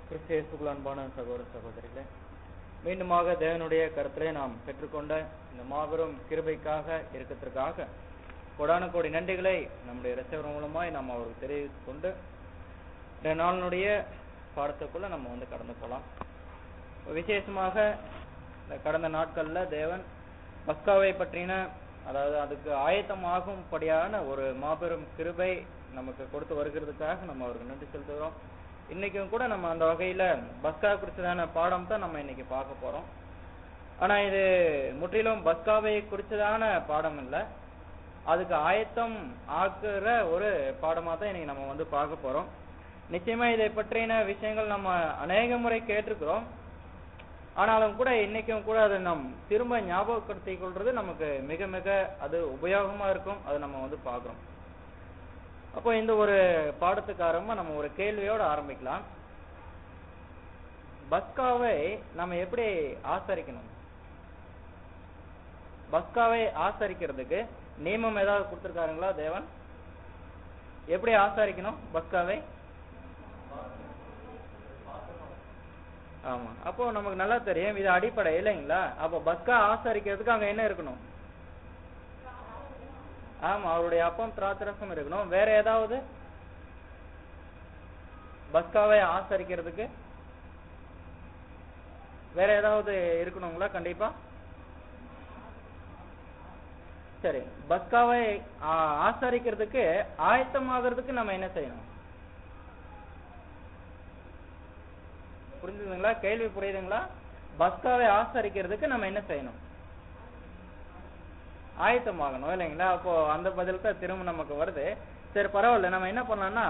கிறிஸ்துவுக்குள் அன்பான சகோதர சகோதரிகளே, மீண்டுமாக தேவனுடைய கருத்திலே நாம் பெற்றுக்கொண்ட இந்த மாபெரும் கிருபைக்காக இருக்கத்திற்காக கோடான கோடி நன்றிகளை நம்முடைய இரட்சகர் மூலமாய் நாம் அவருக்கு தெரிவித்துக் கொண்டு இந்த நாளினுடைய பாடத்துக்குள்ள நம்ம கடந்து போகலாம். விசேஷமாக இந்த கடந்த நாட்கள்ல தேவன் பஸ்காவை பற்றின, அதாவது அதுக்கு ஆயத்தமாகும்படியான ஒரு மாபெரும் கிருபை நமக்கு கொடுத்து வருகிறதுக்காக நம்ம அவருக்கு நன்றி செலுத்துகிறோம். இன்னைக்கும் கூட நம்ம அந்த வகையில பஸ்கா குறிச்சதான பாடம் தான் நம்ம இன்னைக்கு பார்க்க போறோம். ஆனா இது முற்றிலும் பஸ்காவை குறிச்சதான பாடம் இல்லை, அதுக்கு ஆயத்தம் ஆக்குற ஒரு பாடமா தான் இன்னைக்கு நம்ம பார்க்க போறோம். நிச்சயமா இதை பற்றின விஷயங்கள் நம்ம அநேக முறை கேட்டிருக்கிறோம். ஆனாலும் கூட இன்னைக்கும் கூட அதை நம் திரும்ப ஞாபகப்படுத்திக் கொள்றது நமக்கு மிக மிக அது உபயோகமா இருக்கும். அதை நம்ம பார்க்கிறோம். அப்போ இந்த ஒரு பாடத்துக்காரமா நம்ம ஒரு கேள்வியோட ஆரம்பிக்கலாம். பஸ்காவை நம்ம எப்படி ஆசரிக்கணும்? பஸ்காவை ஆசரிக்கிறதுக்கு நியமம் ஏதாவது கொடுத்திருக்காருங்களா தேவன்? எப்படி ஆசரிக்கணும் பஸ்காவை? ஆமா, அப்போ நமக்கு நல்லா தெரியும் இது அடிப்படை இல்லைங்களா? அப்போ பஸ்கா ஆசரிக்கிறதுக்கு அங்க என்ன இருக்கணும்? ஆமா, அவருடைய அப்பம் திராட்சரசம் இருக்கணும். வேற ஏதாவது பஸ்காவை ஆசரிக்கிறதுக்கு வேற ஏதாவது இருக்கணுங்களா? கண்டிப்பா. சரி, பஸ்காவை ஆசரிக்கிறதுக்கு ஆயத்தமாகிறதுக்கு நம்ம என்ன செய்யணும்? புரிஞ்சுதுங்களா? கேள்வி புரியுதுங்களா? பஸ்காவை ஆசரிக்கிறதுக்கு நம்ம என்ன செய்யணும்? ஆயத்தமாகணும் இல்லைங்களா? அப்போ அந்த பதில் தான் திரும்ப நமக்கு வருது. சரி, பரவாயில்ல. நம்ம என்ன பண்ணலாம்னா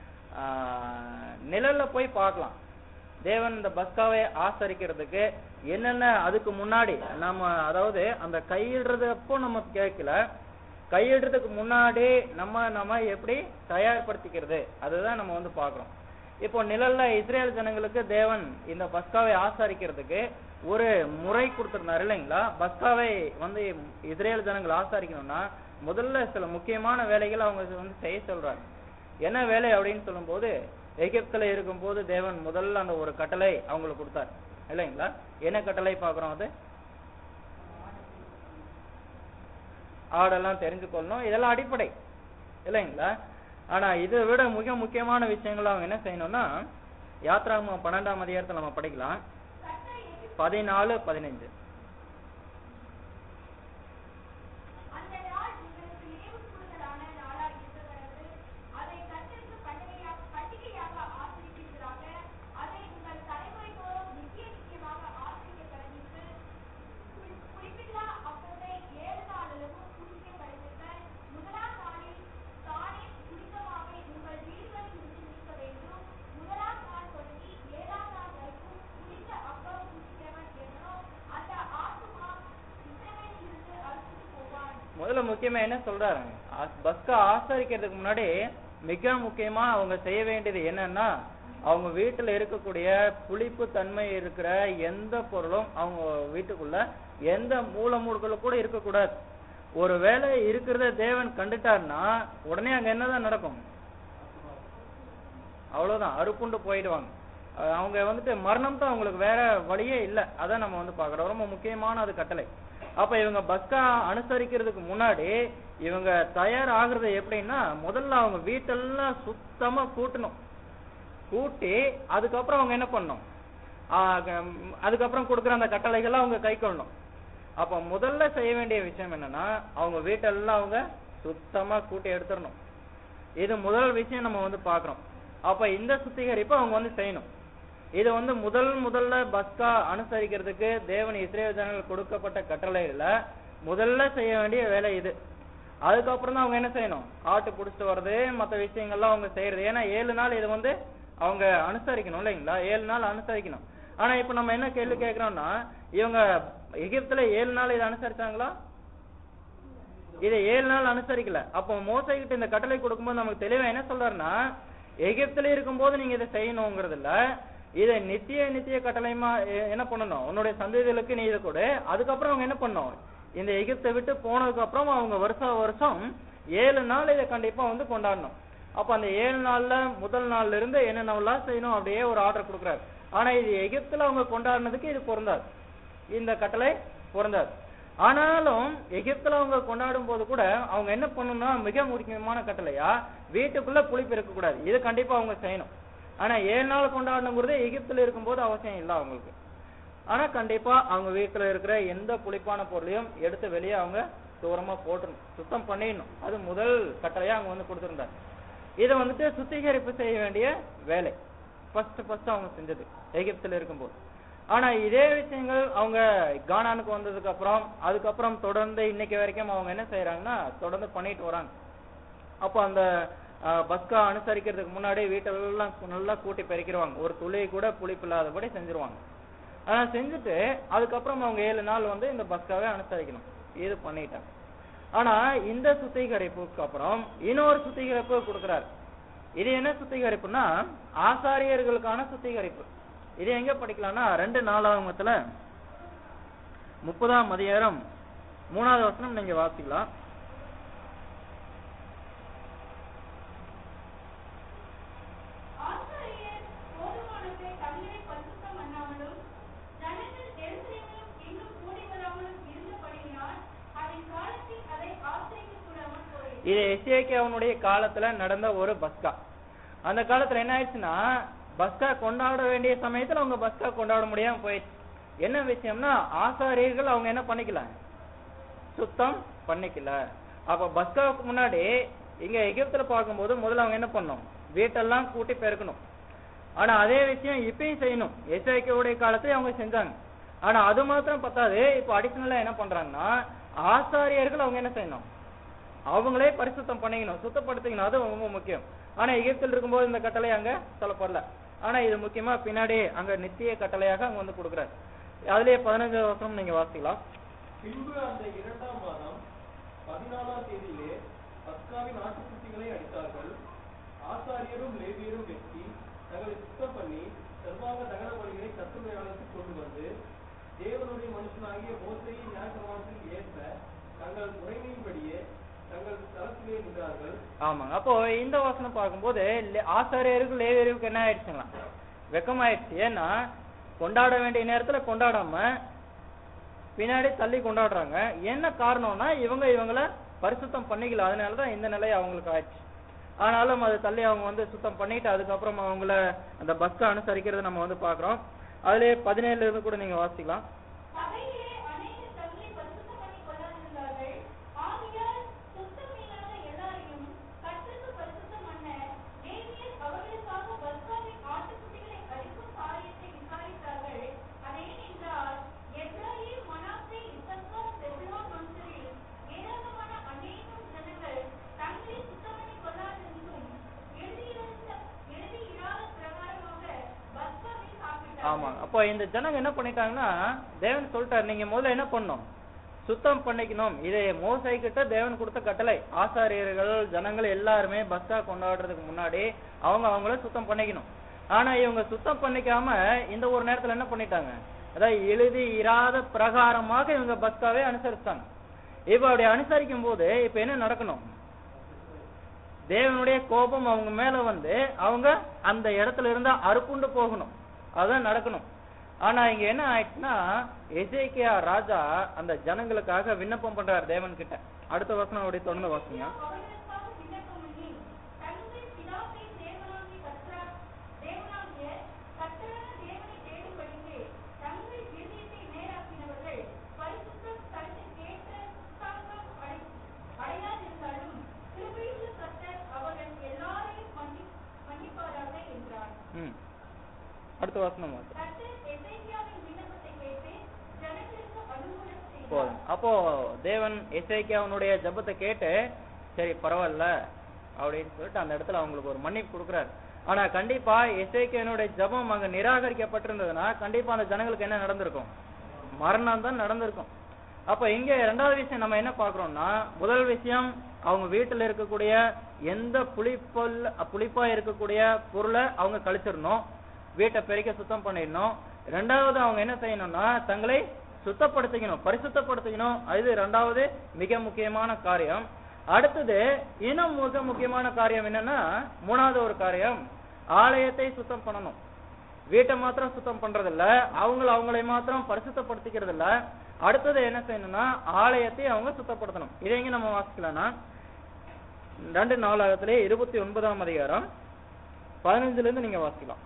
நிழல்ல போய் பார்க்கலாம். தேவன் இந்த பஸ்காவை ஆசரிக்கிறதுக்கு என்னென்ன அதுக்கு முன்னாடி நம்ம, அதாவது அந்த கையிடுறதப்போ நம்ம கேட்கல, கையிடுறதுக்கு முன்னாடி நம்ம எப்படி தயார்படுத்திக்கிறது அதுதான் நம்ம பார்க்கிறோம். இப்போ நிழல்ல இஸ்ரேல் ஜனங்களுக்கு தேவன் இந்த பஸ்காவை ஆசரிக்கிறதுக்கு ஒரு முறை கொடுத்திருந்தாரு இல்லைங்களா? பஸ்காவை இஸ்ரேல் ஜனங்கள் ஆசரிக்கணும்னா முதல்ல சில முக்கியமான வேலைகள் அவங்க செய்ய சொல்றாங்க. என்ன வேலை அப்படின்னு சொல்லும் போது, எகிப்துல இருக்கும் போது தேவன் முதல்ல அந்த ஒரு கட்டளை அவங்களுக்கு கொடுத்தாரு இல்லைங்களா? என்ன கட்டளை பாக்குறோம்? அது ஆடெல்லாம் தெரிஞ்சு கொள்ளணும், இதெல்லாம் அடிப்படை இல்லைங்களா? ஆனா இதை விட மிக முக்கியமான விஷயங்கள் அவங்க என்ன செய்யணும்னா, யாத்ராகமம் 12ஆம் அதிகாரத்தில் நம்ம படிக்கலாம் 14-15. முதல்ல முக்கியமா என்ன சொல்றாங்க, பஸ்கா ஆசரிக்கிறதுக்கு முன்னாடி மிக முக்கியமா அவங்க செய்ய வேண்டியது என்னன்னா, அவங்க வீட்டுல இருக்கக்கூடிய புளிப்பு தன்மை இருக்கிற எந்த பொருளும் அவங்க வீட்டுக்குள்ள எந்த மூலமூடுகளும் கூட இருக்கக்கூடாது. ஒருவேளை இருக்கிறத தேவன் கண்டுட்டாருன்னா உடனே அங்க என்னதான் நடக்கும்? அவ்வளவுதான், அறுப்புண்டு போயிடுவாங்க. அவங்க மரணம் தான் அவங்களுக்கு, வேற வழியே இல்லை. அதான் நம்ம பாக்குறோம். ரொம்ப முக்கியமான அது கட்டளை. அப்ப இவங்க பஸ்கா அனுசரிக்கிறதுக்கு முன்னாடி இவங்க தயார் ஆகுறது எப்படின்னா, முதல்ல அவங்க வீட்டெல்லாம் சுத்தமா கூட்டணும். கூட்டி அதுக்கப்புறம் அவங்க என்ன பண்ணணும், அதுக்கப்புறம் கொடுக்குற அந்த கட்டளைகள்லாம் அவங்க கை கொள்ளணும். அப்ப முதல்ல செய்ய வேண்டிய விஷயம் என்னன்னா, அவங்க வீட்டெல்லாம் அவங்க சுத்தமா கூட்டி எடுத்துடணும். இது முதல் விஷயம் நம்ம பாக்குறோம். அப்ப இந்த சுத்திகரிப்பு அவங்க செய்யணும். இது முதல்ல பஸ்கா அனுசரிக்கிறதுக்கு தேவன் இஸ்ரேல் ஜனங்கள் கொடுக்கப்பட்ட கட்டளையில முதல்ல செய்ய வேண்டிய வேலை இது. அதுக்கப்புறம் தான் அவங்க என்ன செய்யணும், ஆட்டு புடிச்சிட்டு வர்றது, மற்ற விஷயங்கள்லாம் அவங்க செய்யறது. ஏன்னா 7 நாள் இது அவங்க அனுசரிக்கணும் இல்லைங்களா? 7 நாள் அனுசரிக்கணும். ஆனா இப்ப நம்ம என்ன கேள்வி கேட்கிறோம்னா, இவங்க எகிப்துல 7 நாள் இதை அனுசரிச்சாங்களா? இதை 7 நாள் அனுசரிக்கல. அப்போ மோசே கிட்ட இந்த கட்டளை கொடுக்கும்போது நமக்கு தெளிவா என்ன சொல்றாருன்னா, எகிப்துல இருக்கும்போது நீங்க இதை செய்யணுங்கிறது இல்ல, இதை நித்திய கட்டளைமா என்ன பண்ணணும், உன்னுடைய சந்ததிகளுக்கு நீ இதை கொடு. அதுக்கப்புறம் அவங்க என்ன பண்ணணும், இந்த எகிப்தை விட்டு போனதுக்கு அப்புறம் அவங்க வருஷம் 7 நாள் இதை கண்டிப்பா கொண்டாடணும். அப்ப அந்த 7 நாள்ல முதல் நாள்ல இருந்து என்னென்னலாம் செய்யணும் அப்படியே ஒரு ஆர்டர் கொடுக்குறாரு. ஆனா இது எகிப்துல அவங்க கொண்டாடினதுக்கு இது பொருந்தாது, இந்த கட்டளை பொருந்தாது. ஆனாலும் எகிப்துல அவங்க கொண்டாடும் போது கூட அவங்க என்ன பண்ணணும்னா மிக முக்கியமான கட்டளையா வீட்டுக்குள்ள புளிப்பு இருக்கக்கூடாது, இது கண்டிப்பா அவங்க செய்யணும். ஆனா 7 நாள் கொண்டாடணுங்கிறது எகிப்துல இருக்கும்போது அவசியம் இல்லை அவங்களுக்கு. ஆனா கண்டிப்பா அவங்க வீட்டுல இருக்கிற எந்த புளிப்பான பொருளையும் எடுத்து வெளியே அவங்க தூரமா போட்டணும், சுத்தம் பண்ணிடணும். அது முதல் கட்டளையா அவங்க வந்து கொடுத்திருந்தாங்க. இதை வந்துட்டு சுத்திகரிப்பு செய்ய வேண்டிய வேலை ஃபர்ஸ்ட் அவங்க செஞ்சது எகிப்துல இருக்கும்போது. ஆனா இதே விஷயங்கள் அவங்க கானானுக்கு வந்ததுக்கு அப்புறம் அதுக்கப்புறம் தொடர்ந்து இன்னைக்கு வரைக்கும் அவங்க என்ன செய்யறாங்கன்னா தொடர்ந்து பண்ணிட்டு வராங்க. அப்போ அந்த பஸ்கா அனுசரிக்கிறதுக்கு முன்னாடி வீட்டெல்லாம் நல்லா கூட்டி பெருக்கிடுவாங்க, ஒரு துளி கூட புளிப்பு இல்லாதபடி செஞ்சிருவாங்க. ஆனா செஞ்சுட்டு அதுக்கப்புறம் அவங்க 7 நாள் வந்து இந்த பஸ்காவே அனுசரிக்கணும், இது பண்ணிட்டாங்க. ஆனா இந்த சுத்திகரிப்புக்கு அப்புறம் இன்னொரு சுத்திகரிப்பு கொடுக்கிறார். இது என்ன சுத்திகரிப்புனா ஆசாரியர்களுக்கான சுத்திகரிப்பு. இது எங்க படிக்கலாம்னா 2 நாளாகமத்துல 30ஆம் அதிகாரம் 3வது வசனம் நீங்க வாசிக்கலாம். இது எசேக்கியாவுடைய காலத்துல நடந்த ஒரு பஸ்கா. அந்த காலத்துல என்ன ஆயிடுச்சுன்னா பஸ்கா கொண்டாட வேண்டிய சமயத்துல அவங்க பஸ்கா கொண்டாட முடியாம போயிடுச்சு. என்ன விஷயம்னா ஆசாரியர்கள் அவங்க என்ன பண்ணிக்கல, சுத்தம் பண்ணிக்கல. அப்ப பஸ்காவுக்கு முன்னாடி இங்க எகிப்துல பார்க்கும்போது முதல்ல அவங்க என்ன பண்ணணும், வீட்டெல்லாம் கூட்டி பெருக்கணும். ஆனா அதே விஷயம் இப்பயும் செய்யணும், எசேக்கியாவுடைய காலத்துல அவங்க செஞ்சாங்க. ஆனா அது மாத்திரம் பத்தாது, இப்ப அடிஷனலா என்ன பண்றாங்கன்னா ஆசாரியர்கள் அவங்க என்ன செய்யணும், அவங்களே பரிசுத்தம் பண்ணிக்கணும், சுத்தப்படுத்திக்கணும். அது ரொம்ப முக்கியம். ஆனா எகிப்தில் இருக்கும்போது இந்த கட்டளை அங்க சொல்லப்படல. ஆனா இது முக்கியமா பின்னாடி அங்க நித்திய கட்டளையாக அங்க வந்து கொடுக்குறாரு. அதுலயே 15வது வசனம் நீங்க வாசிக்கலாம். பின்பு அந்த 2ஆம் மாதம் 14ஆம் தேதியிலே பஸ்காவின் ஆட்டுக்குட்டிகளை அடித்தார்கள். ஆசாரியரும் லேவியரும் வெட்டி தங்களை சுத்தம் பண்ணி சர்வாங்க தகன பலிகளை கர்த்தருடைய ஆலயத்துக்கு கொண்டு வந்து தேவனுடைய மனுஷனாகிய மோசேயின் நியாயப்பிரமாணத்துக்கு ஏற்ப தங்கள் முறைமையின்படியே தங்கள் தளத்திலே நின்றார்கள். ஆமாங்க. அப்போ இந்த வசனம் பார்க்கும்போது ஆசாரியருக்கு லேவியருக்கு என்ன ஆயிடுச்சுங்களா, வெக்கமாயிடுச்சு. ஏன்னா கொண்டாட வேண்டிய நேரத்துல கொண்டாடாம பின்னாடி தள்ளி கொண்டாடுறாங்க. என்ன காரணம்னா இவங்கள பரிசுத்தம் பண்ணிக்கல, அதனாலதான் இந்த நிலை அவங்களுக்கு ஆயிடுச்சு. ஆனாலும் அது தள்ளி அவங்க வந்து சுத்தம் பண்ணிட்டு அதுக்கப்புறம் அவங்கள அந்த பஸ்கா அனுசரிக்கிறத நம்ம வந்து பாக்குறோம். அதுலயே 17ல இருந்து கூட நீங்க வாசிக்கலாம். ஆமா. அப்போ இந்த ஜனங்க என்ன பண்ணிட்டாங்கன்னா தேவன் சொல்லிட்டாரு, நீங்க முதல்ல என்ன பண்ணணும், சுத்தம் பண்ணிக்கணும். இதை மோசே கிட்ட தேவன் கொடுத்த கட்டளை. ஆசாரியர்கள் ஜனங்கள் எல்லாருமே பஸ்கா கொண்டாடுறதுக்கு முன்னாடி அவங்கள சுத்தம் பண்ணிக்கணும். ஆனா இவங்க சுத்தம் பண்ணிக்காம இந்த ஒரு நேரத்துல என்ன பண்ணிட்டாங்க, அதாவது எழுதி இராத பிரகாரமாக இவங்க பஸ்காவே அனுசரிச்சாங்க. இப்ப அப்படி அனுசரிக்கும் போது இப்ப என்ன நடக்கணும், தேவனுடைய கோபம் அவங்க மேல வந்து அவங்க அந்த இடத்துல இருந்தா அறுப்புண்டு போகணும், அதான் நடக்கணும். ஆனா இங்க என்ன ஆயிடுச்சுன்னா எசேக்கியா ராஜா அந்த ஜனங்களுக்காக விண்ணப்பம் பண்றாரு தேவன் கிட்ட. அடுத்த வசனம் அப்படி தொடர்ந்து வாசிங்க. அடுத்த வசனம் போதும். அப்போ தேவன் எசேக்கியாவுடைய ஜெபத்தை கேட்டு சரி பரவாயில்ல அப்படின்னு சொல்லிட்டு அந்த இடத்துல அவங்களுக்கு ஒரு மன்னிப்பு கொடுக்குறாரு. ஆனா கண்டிப்பா எசேக்கியாவுடைய ஜெபம் அங்க நிராகரிக்கப்பட்டிருந்ததுன்னா கண்டிப்பா அந்த ஜனங்களுக்கு என்ன நடந்திருக்கும், மரணம் தான் நடந்திருக்கும். அப்ப இங்க 2வது விஷயம் நம்ம என்ன பாக்குறோம்னா, முதல் விஷயம் அவங்க வீட்டுல இருக்கக்கூடிய எந்த புளிப்பா இருக்கக்கூடிய பொருளை அவங்க கழிச்சிடணும், வீட்டை பெருக்க சுத்தம் பண்ணிடணும். 2வது அவங்க என்ன செய்யணும்னா தங்களை சுத்தப்படுத்திக்கணும், பரிசுத்தப்படுத்திக்கணும். அது 2வது மிக முக்கியமான காரியம். அடுத்தது இன்னும் மிக முக்கியமான காரியம் என்னன்னா, மூணாவது ஒரு காரியம், ஆலயத்தை சுத்தம் பண்ணணும். வீட்டை மாத்திரம் சுத்தம் பண்றது இல்ல, அவங்களை மாத்திரம் பரிசுத்தப்படுத்திக்கிறது இல்ல, அடுத்தது என்ன செய்யணும்னா ஆலயத்தை அவங்க சுத்தப்படுத்தணும். இதை எங்க நம்ம வாசிக்கலாம்னா 2 29 அதிகாரம் 15 இருந்து நீங்க வாசிக்கலாம்.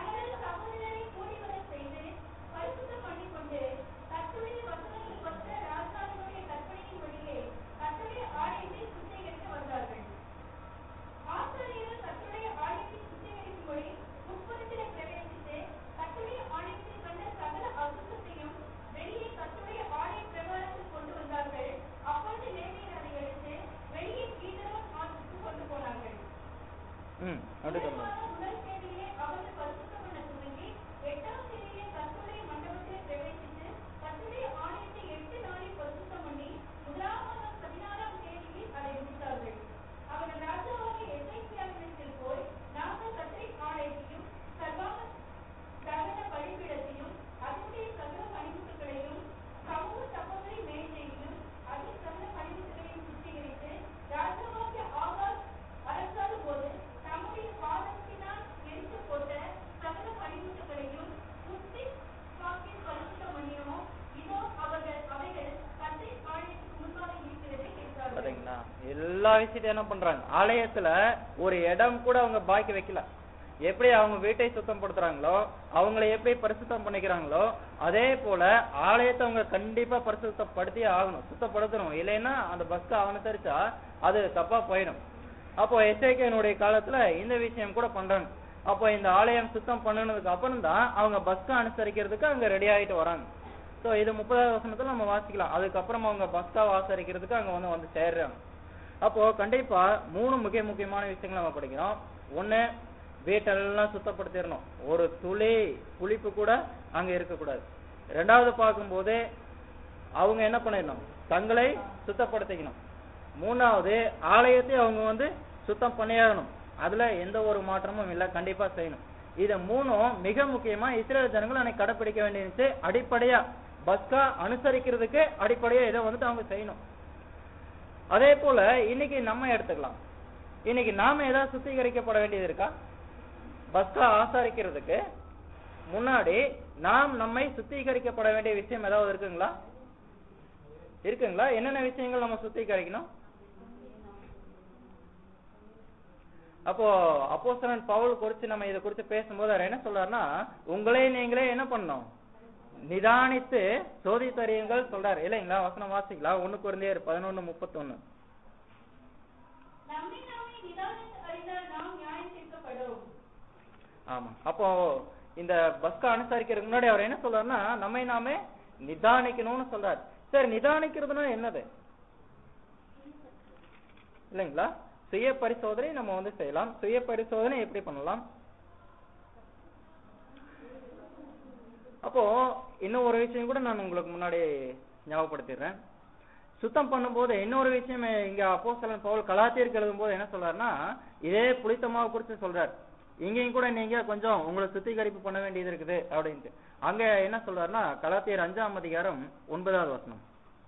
எல்லா விஷயத்தையும் என்ன பண்றாங்க, ஆலயத்துல ஒரு இடம் கூட அவங்க பாக்கி வைக்கல. எப்படி அவங்க வீட்டை சுத்தம் படுத்துறாங்களோ, அவங்களை எப்படி பரிசுத்தம் பண்ணிக்கிறாங்களோ, அதே போல ஆலயத்தை அவங்க கண்டிப்பா பரிசுத்தப்படுத்தி ஆகணும், சுத்தப்படுத்தணும். இல்லைன்னா அந்த பஸ்க்கு அனுசரிச்சா அது தப்பா போயிடும். அப்போ எசேக்கியனுடைய காலத்துல இந்த விஷயம் கூட பண்றாங்க. அப்போ இந்த ஆலயம் சுத்தம் பண்ணனதுக்கு அப்புறம் தான் அவங்க பஸ்க்கு அனுசரிக்கிறதுக்கு அங்க ரெடி ஆயிட்டு வராங்க. சோ இது 30வது வசனத்துல நம்ம வாசிக்கலாம். அதுக்கப்புறம் அவங்க பஸ்கா ஆசரிக்கிறதுக்கு அங்க வந்து சேர்றாங்க. அப்போ கண்டிப்பா 3 முக்கியமான விஷயங்கள் நம்ம படிக்கிறோம். ஒண்ணு, வீட்டெல்லாம் சுத்தப்படுத்திடணும், ஒரு துளி புளிப்பு கூட அங்க இருக்கக்கூடாது. 2வது பார்க்கும்போது அவங்க என்ன பண்ணிடணும், தங்களை சுத்தப்படுத்திக்கணும். 3வது, ஆலயத்தை அவங்க சுத்தம் பண்ணியாகணும். அதுல எந்த ஒரு மாற்றமும் இல்ல, கண்டிப்பா செய்யணும். இது 3ம் மிக முக்கியமா இஸ்ரேல் ஜனங்கள் அன்னைக்கு கடைபிடிக்க வேண்டியிருந்துச்சு. அடிப்படையா பஸ்கா அனுசரிக்கிறதுக்கு அடிப்படையா இதை அவங்க செய்யணும். அதே போல இன்னைக்கு நம்ம எடுத்துக்கலாம். இன்னைக்கு நாம ஏதாவது சுத்திகரிக்கப்பட வேண்டியது இருக்கா? பஸ்கா ஆசரிக்கிறதுக்கு முன்னாடி நாம் நம்மை சுத்திகரிக்கப்பட வேண்டிய விஷயம் ஏதாவது இருக்குங்களா? என்னென்ன விஷயங்கள் நம்ம சுத்திகரிக்கணும்? அப்போ அப்போஸ்தலன் பவுல் குறித்து நம்ம இதை குறித்து பேசும்போது அவர் என்ன சொல்றாருன்னா, உங்களே நீங்களே என்ன பண்ணணும், நிதானித்து சோதித்தறியுங்கள் சொல்றாரு இல்லைங்களா? வசனம் வாசிக்கலாம். 1 கொரிந்தியர் 11:31. ஆமா. அப்போ இந்த பஸ்கா அனுசரிக்கிறதுக்கு முன்னாடி அவர் என்ன சொல்றாருன்னா, நம்மை நாமே நிதானிக்கணும்னு சொல்றாரு. சரி, நிதானிக்கிறதுனா என்னது இல்லைங்களா? சுய பரிசோதனை நம்ம செய்யலாம். சுய பரிசோதனை எப்படி பண்ணலாம்? அப்போ இன்னும் ஒரு விஷயம் கூட நான் உங்களுக்கு முன்னாடி ஞாபகப்படுத்திடுறேன். சுத்தம் பண்ணும்போது இன்னொரு விஷயம் இங்க அப்போஸ்தலன் பவுல் கலாத்தியருக்கு எழுதும் போது என்ன சொல்றாருன்னா, இதே புளித்த மாவு குறித்து சொல்றாரு. இங்கேயும் கூட நீங்க கொஞ்சம் உங்களை சுத்திகரிப்பு பண்ண வேண்டியது இருக்குது அப்படின்ட்டு. அங்க என்ன சொல்றாருன்னா, கலாத்தியர் 5ஆம் அதிகாரம் 9வது வசனம்.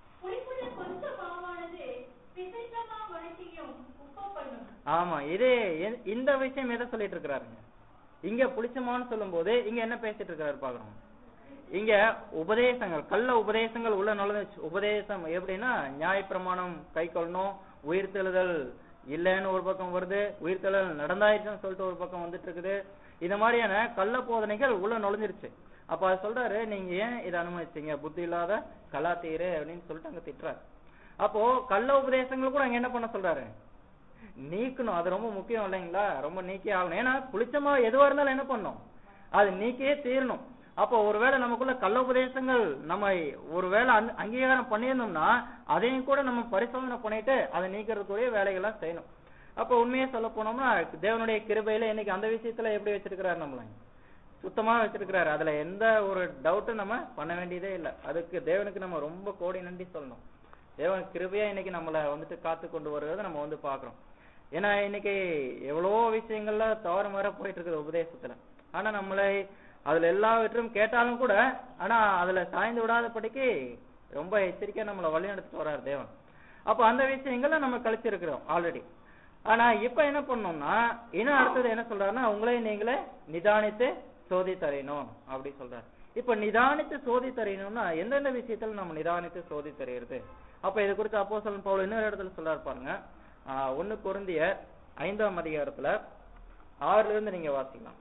ஆமா, இதே இந்த விஷயம் எதை சொல்லிட்டு இருக்கிறாருங்க? இங்க புளிச்சமான்னு சொல்லும் போது இங்க என்ன பேசிட்டு இருக்காரு பாக்குறோம். இங்க உபதேசங்கள், கள்ள உபதேசங்கள் உள்ள நுழைஞ்சு. உபதேசம் எப்படின்னா, நியாயப்பிரமாணம் கை கொள்ளணும், உயிர்த்தெழுதல் இல்லைன்னு ஒரு பக்கம் வருது, உயிர்த்தெழுதல் நடந்தாயிடுச்சுன்னு சொல்லிட்டு ஒரு பக்கம் வந்துட்டு இருக்குது. இந்த மாதிரியான கள்ள போதனைகள் உள்ள நுழைஞ்சிருச்சு. அப்ப அது சொல்றாரு, நீங்க ஏன் இதை அனுமதிச்சீங்க, புத்தி இல்லாத கலாத்தீரு அப்படின்னு சொல்லிட்டு அங்க திட்டுறாரு. அப்போ கள்ள உபதேசங்கள் கூட அங்க என்ன பண்ண சொல்றாரு, நீக்கணும். அது ரொம்ப முக்கியம் இல்லைங்களா? ரொம்ப நீக்கே ஆகணும். ஏன்னா புளிச்சமா எதுவா இருந்தாலும் என்ன பண்ணும், அது நீக்கியே தீரணும். அப்போ ஒருவேளை நமக்குள்ள கள்ள உபதேசங்கள் நம்ம ஒருவேளை அங்கீகாரம் பண்ணியிருந்தோம்னா அதையும் கூட நம்ம பரிசோதனை பண்ணிட்டு அதை நீக்கிறதுக்குரிய வேலைகள்லாம் செய்யணும். அப்போ உண்மையே சொல்ல போனோம்னா, தேவனுடைய கிருபையில இன்னைக்கு அந்த விஷயத்துல எப்படி வச்சிருக்கிறாரு, நம்மள சுத்தமா வச்சிருக்கிறாரு. அதுல எந்த ஒரு டவுட்டும் நம்ம பண்ண வேண்டியதே இல்லை. அதுக்கு தேவனுக்கு நம்ம ரொம்ப கோடி நன்றி சொல்லணும். தேவன் கிருபையா இன்னைக்கு நம்மளை காத்து கொண்டு வருவதை நம்ம பாக்குறோம். ஏன்னா இன்னைக்கு எவ்வளவோ விஷயங்கள்ல தவறுமாற போயிட்டு இருக்குது உபதேசத்துல. ஆனா நம்மளை அதுல எல்லாவற்றும் கேட்டாலும் கூட, ஆனா அதுல சாய்ந்து விடாதபடிக்கு ரொம்ப எச்சரிக்கையா நம்மளை வழி நடத்திட்டு வர்றாரு தேவன். அப்ப அந்த விஷயங்களை நம்ம கழிச்சிருக்கிறோம் ஆல்ரெடி. ஆனா இப்ப என்ன பண்ணோம்னா இன்னும் அடுத்தது என்ன சொல்றாருன்னா, உங்களை நீங்களே நிதானித்து சோதித்தறியணும் அப்படி சொல்றாரு. இப்ப நிதானித்து சோதித்தறியணும்னா எந்தெந்த விஷயத்துல நம்ம நிதானித்து சோதித்தறியறது? அப்ப இது குறித்து அப்போஸ்தலன் பவுல் இன்னொரு இடத்துல சொல்றாரு பாருங்க. 1 கொரிந்தியர் 5ஆம் அதிகாரத்துல 6ல இருந்து நீங்க வாசிக்கலாம்.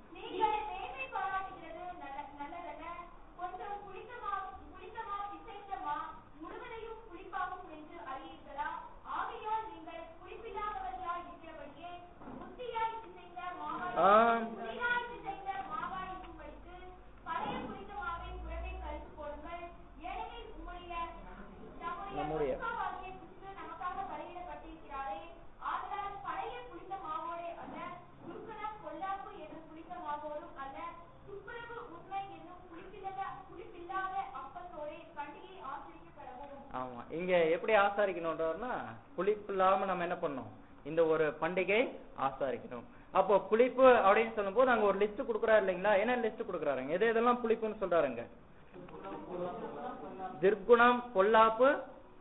நம்முடைய ஆமா இங்க எப்படி ஆசாரிக்கணும்ன்றா, புளிப்பு இல்லாம நம்ம என்ன பண்ணணும், இந்த ஒரு பண்டிகை ஆசாரிக்கணும். அப்போ புளிப்பு அப்படின்னு சொல்லும் போது அங்க ஒரு லிஸ்ட் கொடுக்குறாரு இல்லைங்களா? என்ன லிஸ்ட் கொடுக்குறாருங்க? எது எதெல்லாம் புளிப்புன்னு சொல்றாருங்க? துர்க்குணம், பொல்லாப்பு,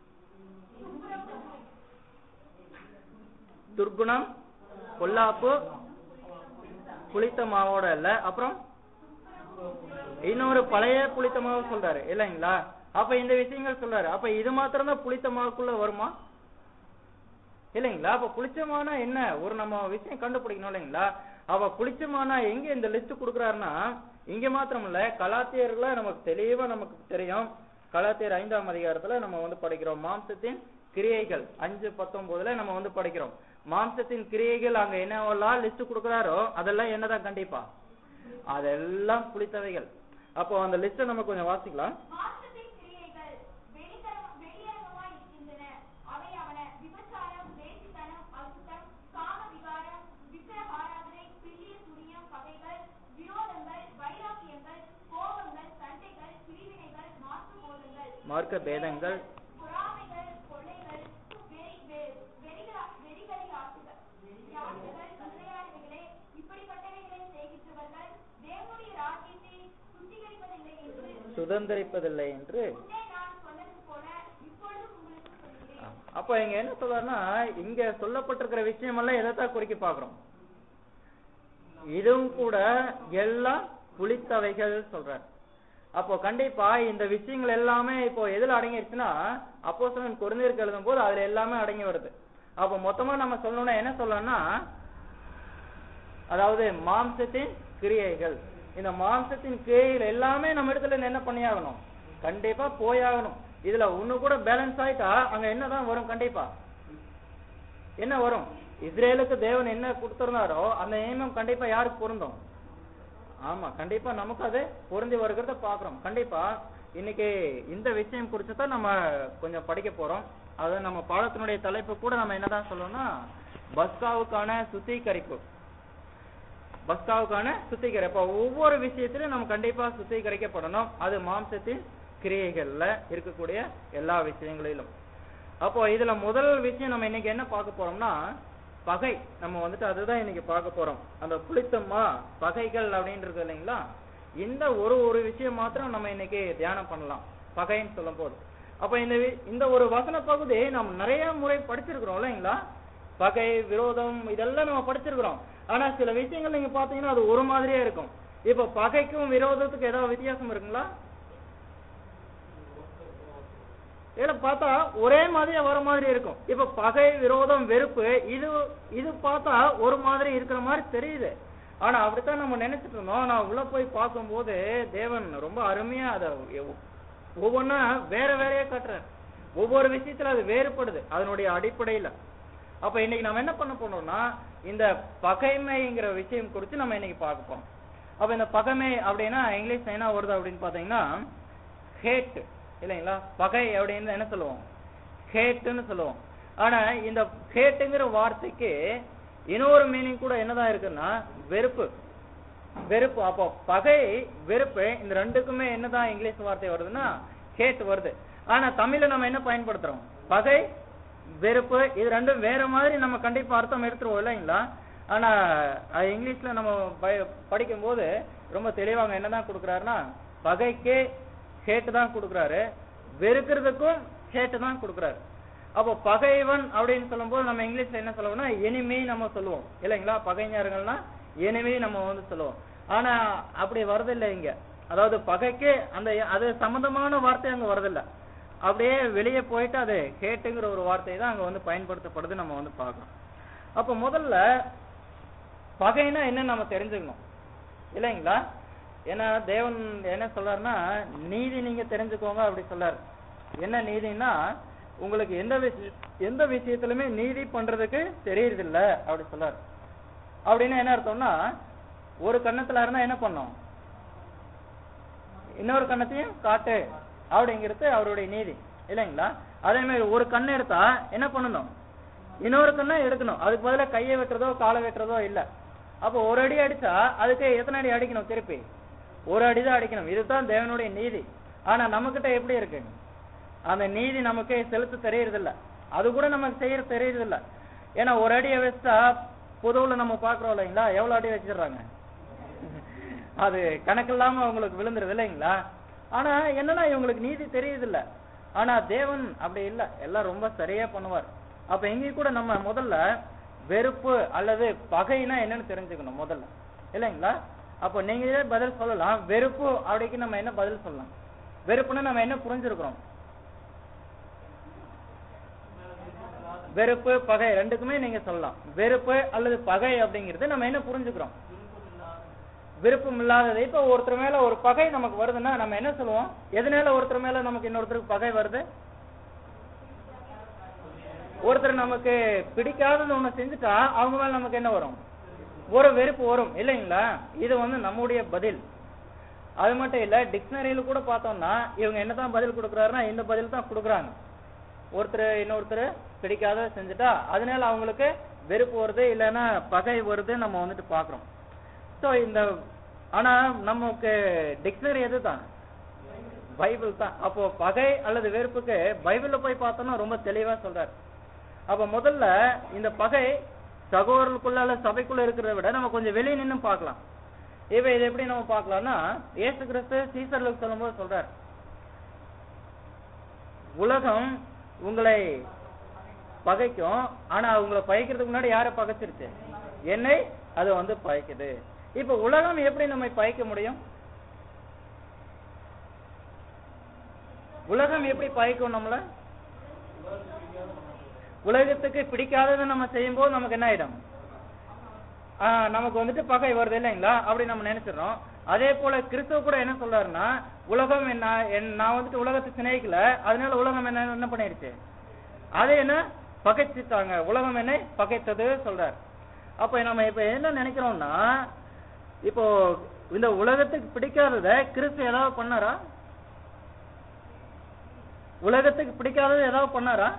துர்க்குணம், பொல்லாப்பு, புளித்த மாவோட இல்ல, அப்புறம் இன்னொரு பழைய புளித்த மாவு சொல்றாரு இல்லைங்களா? அப்ப இந்த விஷயங்கள் சொல்றாரு. அப்ப இது மாத்திரம் தான் புளித்த மாவுக்குள்ள வருமா இல்லைங்களா? அப்ப புளிச்சமானா என்ன ஒரு நம்ம விஷயம் கண்டுபிடிக்கணும் இல்லைங்களா? அவ புளிச்சமானா எங்க இந்த லிஸ்ட் கொடுக்குறாருன்னா, இங்க மாத்திரம் இல்ல, கலாத்தியர்ல நமக்கு தெளிவா நமக்கு தெரியும். கலாத்தியர் 5ஆம் அதிகாரத்துல நம்ம படிக்கிறோம், மாம்சத்தின் கிரியைகள் 5:19 நம்ம படிக்கிறோம். மாம்சத்தின் கிரியைகள் அங்க என்னவெல்லாம் லிஸ்ட் கொடுக்குறாரோ அதெல்லாம் என்னதான் கண்டிப்பா அதெல்லாம் புளித்தவைகள். அப்போ அந்த லிஸ்ட நம்ம கொஞ்சம் வாசிக்கலாம். மார்க்க பேதங்கள், சுதந்திரிப்பதில்லை என்று. அப்ப இங்க என்ன சொல்றாருன்னா, இங்க சொல்லப்பட்டிருக்கிற விஷயம் எல்லாம் எதைத்தான் குறிக்க பாக்குறோம்? இதுவும் கூட எல்லாம் புளித்தவைகள் சொல்றாரு. அப்போ கண்டிப்பா இந்த விஷயங்கள் எல்லாமே இப்போ எதுல அடங்கிருச்சுன்னா, அப்போஸ்தலன் கொரிந்தியருக்கு எழுதும் போது அதுல எல்லாமே அடங்கி வருது. அப்ப மொத்தமா நம்ம சொல்லணும்னா என்ன சொல்லணும்னா, அதாவது மாம்சத்தின் கிரியைகள். இந்த மாம்சத்தின் கிரியைகள் எல்லாமே நம்ம இடத்துல என்ன பண்ணியாகணும், கண்டிப்பா போயாகணும். இதுல ஒண்ணு கூட பேலன்ஸ் ஆயிட்டா அங்க என்னதான் வரும்? கண்டிப்பா என்ன வரும்? இஸ்ரேலுக்கு தேவன் என்ன கொடுத்திருந்தாரோ அந்த நியமம் கண்டிப்பா யாருக்கு பொருந்தும்? ஆமா, கண்டிப்பா நமக்கு அது பொருந்தி வருகிறத பாக்குறோம். கண்டிப்பா இன்னைக்கு இந்த விஷயம் குறிச்சுதான் நம்ம கொஞ்சம் படிக்க போறோம். அது நம்ம பாடத்தினுடைய தலைப்பு கூட நம்ம என்னதான் சொல்லணும்னா, பஸ்காவுக்கான சுத்திகரிப்பு. பஸ்காவுக்கான சுத்திகரிப்பு. ஒவ்வொரு விஷயத்திலும் நம்ம கண்டிப்பா சுத்திகரிக்கப்படணும். அது மாம்சத்தின் கிரியைகள்ல இருக்கக்கூடிய எல்லா விஷயங்களிலும். அப்போ இதுல முதல் விஷயம் நம்ம இன்னைக்கு என்ன பார்க்க போறோம்னா, பகை. நம்ம அதுதான் இன்னைக்கு பார்க்க போறோம். அந்த புளித்தம்மா பகைகள் அப்படின்றது இல்லைங்களா? இந்த ஒரு விஷயம் மாத்திரம் நம்ம இன்னைக்கு தியானம் பண்ணலாம், பகைன்னு சொல்லும் போது. அப்ப இந்த ஒரு வசன பகுதி நம்ம நிறைய முறை படிச்சிருக்கிறோம் இல்லைங்களா? பகை, விரோதம் இதெல்லாம் நம்ம படிச்சிருக்கிறோம். ஆனா சில விஷயங்கள் நீங்க பாத்தீங்கன்னா அது ஒரு மாதிரியே இருக்கும். இப்ப பகைக்கும் விரோதத்துக்கு ஏதாவது வித்தியாசம் இருக்குங்களா? இதுல பார்த்தா ஒரே மாதிரியா வர மாதிரி இருக்கும். இப்ப பகை, விரோதம், வெறுப்பு இது பார்த்தா ஒரு மாதிரி இருக்கிற மாதிரி தெரியுது. ஆனா அப்படித்தான் நம்ம நினைச்சிட்டு இருந்தோம். நான் உள்ள போய் பார்க்கும்போது தேவன் ரொம்ப அருமையா அதை ஒவ்வொன்னா வேற வேறையா காட்டுறாரு. ஒவ்வொரு விஷயத்துல அது வேறுபடுது அதனுடைய அடிப்படையில. அப்ப இன்னைக்கு நம்ம என்ன பண்ண போனோம்னா, இந்த பகைமைங்கிற விஷயம் குறித்து நம்ம இன்னைக்கு பார்க்க போறோம். அப்ப இந்த பகைமை அப்படின்னா இங்கிலீஷ் என்ன வருது அப்படின்னு பாத்தீங்கன்னா ஹேட் இல்லைங்களா? பகை அப்படின்னு என்ன சொல்லுவோம்? ஹேட்னு சொல்லுவோம். ஆனா இந்த ஹேட்டுங்கிற வார்த்தைக்கு இன்னொரு மீனிங் கூட என்னதான் இருக்குன்னா வெறுப்பு. வெறுப்பு. அப்போ பகை, வெறுப்பு இந்த ரெண்டுக்குமே என்னதான் இங்கிலீஷ் வார்த்தை வருதுன்னா ஹேட் வருது. ஆனா தமிழ்ல நம்ம என்ன பயன்படுத்துறோம்? பகை, வெறுப்பு. இது ரெண்டும் வேற மாதிரி நம்ம கண்டிப்பா அர்த்தம் எடுத்துருவோம் இல்லைங்களா? ஆனா இங்கிலீஷ்ல நம்ம படிக்கும் போது ரொம்ப தெளிவாங்க என்னதான் கொடுக்குறாருன்னா, பகைக்கு ஹேட் தான் கொடுக்குறாரு, வெறுக்கிறதுக்கும் ஹேட் தான் கொடுக்குறாரு. அப்போ பகைவன் அப்படின்னு சொல்லும்போது நம்ம இங்கிலீஷ்ல என்ன சொல்லுவோம்னா எனிமி நம்ம சொல்லுவோம் இல்லைங்களா. பகைஞர்கள்னா எனிமி நம்ம வந்து சொல்லுவோம். ஆனா அப்படி வரதில்லை இங்க. அதாவது பகைக்கு அந்த அது சம்பந்தமான வார்த்தை அங்க வரதில்லை. அப்படியே வெளியே போயிட்டு அது ஹேட்டுங்கிற ஒரு வார்த்தை தான் அங்க வந்து பயன்படுத்தப்படுது நம்ம வந்து பார்க்கலாம். அப்ப முதல்ல பகைனா என்ன நம்ம தெரிஞ்சுக்கணும் இல்லைங்களா. ஏன்னா தேவன் என்ன சொல்றாருன்னா நீதி நீங்க தெரிஞ்சுக்கோங்க அப்படி சொல்றாரு. என்ன நீதினா உங்களுக்கு எந்த விஷயத்திலுமே நீதி பண்றதுக்கு தெரியறது இல்ல அப்படி சொல்றாரு. அப்படின்னா என்ன அர்த்தம்னா ஒரு கண்ணத்துல இருந்தா என்ன பண்ணும், இன்னொரு கண்ணத்தையும் காட்டு அப்படிங்கிறது அவருடைய நீதி இல்லைங்களா. அதே மாதிரி ஒரு கண்ணை எடுத்தா என்ன பண்ணணும், இன்னொரு கண்ணை எடுக்கணும். அதுக்கு பதிலாக கையை வெட்டுறதோ காலை வெட்டுறதோ இல்ல. அப்போ ஒரு அடி அடிச்சா அதுக்கு எத்தனை அடி அடிக்கணும், திருப்பி ஒரு அடிதான் அடிக்கணும். இதுதான் தேவனுடைய நீதி. ஆனா நம்ம கிட்ட எப்படி இருக்கு, அந்த நீதி நமக்கு செலுத்த தெரியறது இல்ல. அது கூட நமக்கு செய்ய தெரியறது இல்ல. ஏன்னா ஒரு அடியை வச்சா பொதுவுல நம்ம பாக்குறோம் இல்லைங்களா, எவ்வளவு அடி வச்சிடறாங்க, அது கணக்கில்லாம அவங்களுக்கு விழுந்துருது இல்லைங்களா. ஆனா என்னன்னா இவங்களுக்கு நீதி தெரியுது இல்ல. ஆனா தேவன் அப்படி இல்ல, எல்லாம் ரொம்ப சரியா பண்ணுவார். அப்ப எங்க கூட நம்ம முதல்ல வெறுப்பு அல்லது பகைனா என்னன்னு தெரிஞ்சுக்கணும் முதல்ல இல்லைங்களா. அப்ப நீங்களே பதில் சொல்லலாம், வெறுப்பு அப்படிக்கு நம்ம என்ன பதில் சொல்லலாம், வெறுப்புன்னா நம்ம என்ன புரிஞ்சிருக்கிறோம். வெறுப்பு பகை ரெண்டுக்குமே நீங்க சொல்லலாம். வெறுப்பு அல்லது பகை அப்படிங்கிறது நம்ம என்ன புரிஞ்சுக்கிறோம், விருப்பம் இல்லாதது. இப்ப ஒருத்தர் மேல ஒரு பகை நமக்கு வருதுன்னா நம்ம என்ன சொல்லுவோம், எதனால ஒருத்தர் மேல நமக்கு இன்னொருத்தருக்கு பகை வருது, ஒருத்தர் நமக்கு பிடிக்காதது ஒண்ணு செஞ்சுட்டா அவங்க மேல நமக்கு என்ன வரும், ஒரு வெறுப்பு வரும் இல்லைங்களா. இது வந்து நம்முடைய பதில். அது மட்டும் இல்ல, டிக்ஷனரியில கூட பார்த்தோம்னா இவங்க என்னதான் பதில் கொடுக்குறாருன்னா இந்த பதில் தான் கொடுக்குறாங்க. ஒருத்தர் இன்னொருத்தர் பிடிக்காத செஞ்சுட்டா அதனால அவங்களுக்கு வெறுப்பு வருது, இல்லைன்னா பகை வருது நம்ம வந்துட்டு பாக்குறோம். சோ இந்த ஆனா நமக்கு டிக்ஷனரி எதுதான், பைபிள் தான். அப்போ பகை அல்லது வெறுப்புக்கு பைபிள்ல போய் பார்த்தோம்னா ரொம்ப தெளிவா சொல்றாரு. அப்ப முதல்ல இந்த பகை சகோதரர்களுக்குள்ள சபைக்குள்ள இருக்கிறத விட நம்ம கொஞ்சம் வெளியே நின்று பார்க்கலாம். இப்ப இது எப்படி நம்ம பார்க்கலாம்னா, இயேசு கிறிஸ்து சீசர்களுக்கு சொல்லும்போது சொல்றாரு, உலகம் உங்களை பகைக்கும், ஆனா உங்களை பகைக்கிறதுக்கு முன்னாடி யாரை பகைச்சிருச்சு, என்னை அது வந்து பகைக்குது. இப்ப உலகம் எப்படி நம்மை பகைக்க முடியும், உலகம் எப்படி பகைக்கும் நம்மள, உலகத்துக்கு பிடிக்காததை நம்ம செய்யும் போது நமக்கு என்ன ஆயிடும், நமக்கு வந்துட்டு பகை வருது இல்லைங்களா, அப்படி நம்ம நினைச்சிடறோம். அதே போல கிறிஸ்துவ கூட என்ன சொல்றாருன்னா, உலகம் நான் வந்துட்டு உலகத்தை சிநேகிக்கல, அதனால உலகம் என்ன பண்ணிருச்சு, அதை என்ன பகைச்சிட்டாங்க, உலகம் என்னை பகைத்தது சொல்றாரு. அப்ப நம்ம இப்ப என்ன நினைக்கிறோம்னா, இப்போ இந்த உலகத்துக்கு பிடிக்காதத கிறிஸ்து ஏதாவது பண்ணாரா, உலகத்துக்கு பிடிக்காதது ஏதாவது பண்ணாரா,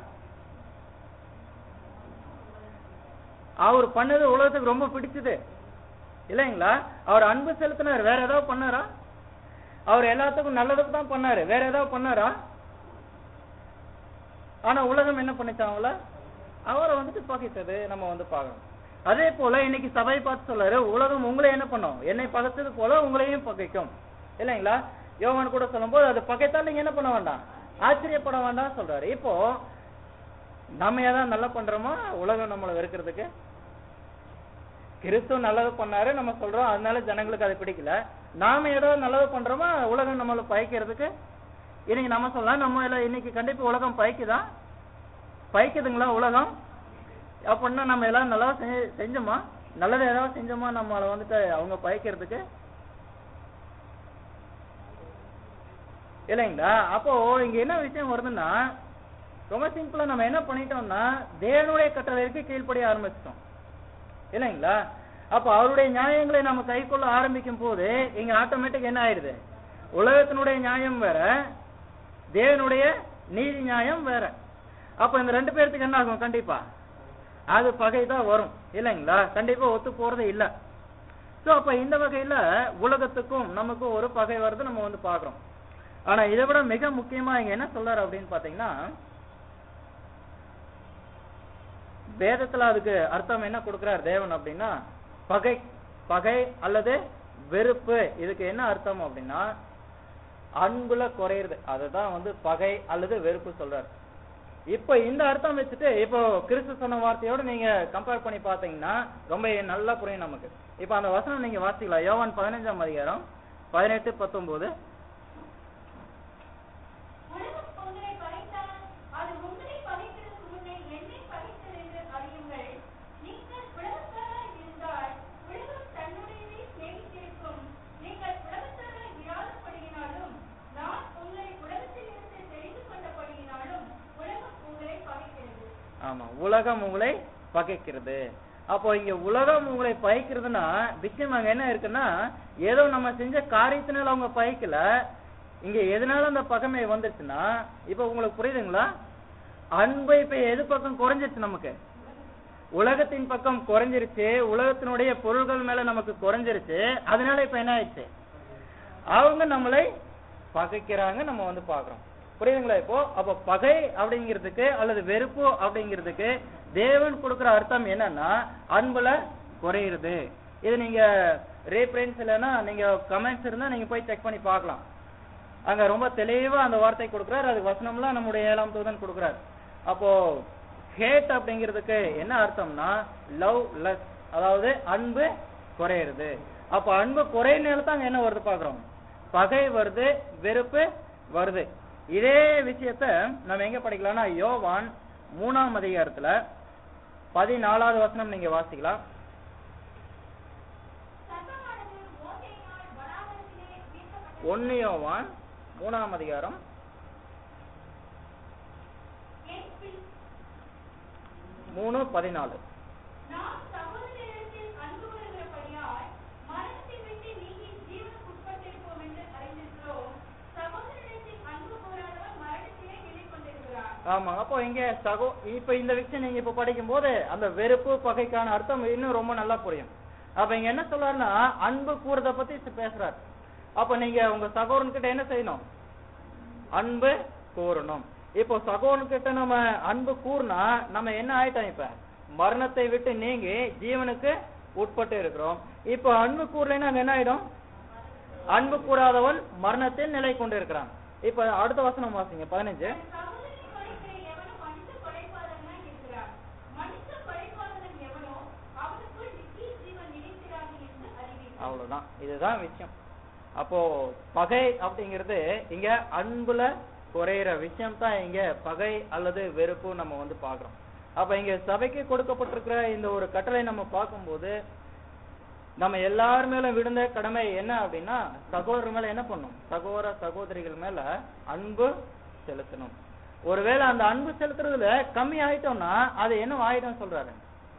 அவர் பண்ணது உலகத்துக்கு ரொம்ப பிடிச்சது இல்லைங்களா. அவர் அன்பு செலுத்தினார், வேற ஏதாவது பண்ணாரா, அவர் எல்லாத்துக்கும் நல்லதுக்கு தான் பண்ணாரு, வேற ஏதாவது பண்ணாரா. ஆனா உலகம் என்ன பண்ணிச்சாங்கள, அவரை வந்துட்டு பகைத்தது நம்ம வந்து பார்க்கணும். அதே போல இன்னைக்கு சபை பார்த்து சொல்றாரு, உலகம் உங்களை என்ன பண்ணும், என்னை பகைத்தது போல உங்களையும் பகைக்கும் இல்லைங்களா. யோவான் கூட சொல்லும் போது அது பகைத்தால் நீங்க என்ன பண்ண வேண்டாம், ஆச்சரியப்பட வேண்டாம் சொல்றாரு. இப்போ நம்ம ஏதாவது நல்லா பண்றோமா உலகம் நம்மளை வெறுக்கிறதுக்கு, கிறிஸ்துவ நல்லது பண்ணாரு நம்ம சொல்றோம், அதனால ஜனங்களுக்கு அது பிடிக்கல. நாம ஏதாவது நல்லது பண்றோமா உலகம் நம்மளை பகைக்கிறதுக்கு. இன்னைக்கு நம்ம சொல்லலாம், நம்ம எல்லாம் இன்னைக்கு கண்டிப்பா உலகம் பகைக்குதா, பகைக்குதுங்களா உலகம். அப்படின்னா நம்ம எல்லாம் நல்லா செஞ்சோமா, நல்லது ஏதாவது செஞ்சோமா நம்மளை வந்துட்டு அவங்க பகைக்கிறதுக்கு இல்லைங்களா. அப்போ இங்க என்ன விஷயம் வருதுன்னா, ரொம்ப சிம்பிளா நம்ம என்ன பண்ணிட்டோம்னா தேவனுடைய கட்டளைக்கு கீழ்ப்படிய ஆரம்பிச்சிட்டோம் இல்லைங்களா. அப்ப அவருடைய நியாயங்களை நம்ம கை கொள்ள ஆரம்பிக்கும் போது இங்க ஆட்டோமேட்டிக் என்ன ஆயிடுது, உலகத்தினுடைய நியாயம் வேற, தேவனுடைய நீதி நியாயம் வேற. அப்ப இந்த ரெண்டு பேருக்கு என்ன ஆகும், கண்டிப்பா அது பகைதான் வரும் இல்லைங்களா, கண்டிப்பா ஒத்து போறது இல்ல. சோ அப்ப இந்த வகையில உலகத்துக்கும் நமக்கும் ஒரு பகை வருது நம்ம வந்து பாக்குறோம். ஆனா இதை விட மிக முக்கியமா இங்க என்ன சொல்றாரு அப்படின்னு பாத்தீங்கன்னா, வேதத்துல அதுக்கு அர்த்தம் என்ன கொடுக்கிறார் தேவன் அப்படின்னா, பகை பகை அல்லது வெறுப்பு, இதுக்கு என்ன அர்த்தம் அப்படின்னா அன்புல குறையிறது, அதுதான் வந்து பகை அல்லது வெறுப்பு சொல்றாரு. இப்போ இந்த அர்த்தம் வச்சுட்டு இப்போ கிறிஸ்து சொன்ன வார்த்தையோட நீங்க கம்பேர் பண்ணி பாத்தீங்கன்னா ரொம்ப நல்லா புரியும் நமக்கு. இப்ப அந்த வசனம் நீங்க வாசிக்கலாம். யோவான் 15ஆம் அதிகாரம் 18-19. ஆமா, உலகம் உங்களை பகைக்கிறது. அப்போ இங்க உலகம் உங்களை பகைக்கிறதுனா விஷயம் அங்க என்ன இருக்குன்னா, ஏதோ நம்ம செஞ்ச காரியத்தினால அவங்க பகைக்கல. இங்க எதனால அந்த பகைமை வந்துச்சுன்னா, இப்ப உங்களுக்கு புரியுதுங்களா? அன்பு இப்ப எது பக்கம் குறைஞ்சிருச்சு? நமக்கு உலகத்தின் பக்கம் குறைஞ்சிருச்சு. உலகத்தினுடைய பொருள்கள் மேல நமக்கு குறைஞ்சிருச்சு. அதனால இப்ப என்ன ஆயிடுச்சு? அவங்க நம்மளை பகைக்கிறாங்க. நம்ம வந்து பாக்குறோம். புரியுதுங்களா? இப்போ அப்ப பகை அப்படிங்கிறதுக்கு அல்லது வெறுப்பு அப்படிங்கிறதுக்கு தேவன் கொடுக்கிற அர்த்தம் என்னன்னா, அன்புல குறையிறது. இது நீங்க ரீஃபரன்ஸ் இல்லைன்னா நீங்க கமெண்ட்ஸ் இருந்தா நீங்க போய் செக் பண்ணி பார்க்கலாம். அங்க ரொம்ப தெளிவா அந்த வார்த்தை கொடுக்கிறார். அது வசனம்லாம் நம்முடைய 7ஆம் தூதன் கொடுக்கிறார். அப்போ ஹேட் அப்படிங்கிறதுக்கு என்ன அர்த்தம்னா லவ் லெஸ், அதாவது அன்பு குறையிறது. அப்ப அன்பு குறையினால தான் அங்க என்ன வருது பாக்குறோம்? பகை வருது, வெறுப்பு வருது. இதே விஷயத்த நம்ம எங்க படிக்கலாம்னா யோவான் 3ஆம் அதிகாரத்துல 14வது வசனம் நீங்க வாசிக்கலாம். யோவான் 3ஆம் அதிகாரம் 3:14. ஆமா, அப்போ இங்க இப்ப இந்த விஷயம் நீங்க இப்ப படிக்கும் போது அந்த வெறுப்பு பகைக்கான அர்த்தம் இன்னும் ரொம்ப நல்லா புரியும். அப்ப இங்க என்ன சொல்றாருன்னா, அன்பு கூறத பத்தி பேசுறாரு. அப்ப நீங்க உங்க சகோதரன் கிட்ட என்ன செய்யணும்? அன்பு கூறணும். இப்போ சகோதரன் கிட்ட நம்ம அன்பு கூறினா நம்ம என்ன ஆயிட்டோம்? இப்ப மரணத்தை விட்டு நீங்கி ஜீவனுக்கு உட்பட்டு இருக்கிறோம். இப்ப அன்பு கூறலைன்னா அங்க என்ன ஆயிடும்? அன்பு கூறாதவன் மரணத்தில் நிலை கொண்டு இருக்கிறான். இப்ப அடுத்த வசனம் வாசிங்க 15. அவ்வளவுதான், இதுதான் விஷயம். அப்போ பகை அப்படிங்கிறது இங்க அன்புல குறையிற விஷயம் தான் இங்க பகை அல்லது வெறுப்பு நம்ம வந்து பாக்குறோம். அப்ப இங்க சபைக்கு கொடுக்கப்பட்டிருக்கிற இந்த ஒரு கட்டளை நம்ம பார்க்கும்போது நம்ம எல்லார் மேல விழுந்த கடமை என்ன அப்படின்னா, சகோதரர் மேல என்ன பண்ணும்? சகோதர சகோதரிகள் மேல அன்பு செலுத்தணும். ஒருவேளை அந்த அன்பு செலுத்துறதுல கம்மி ஆயிட்டோம்னா அது என்ன ஆயிடும் சொல்றாரு?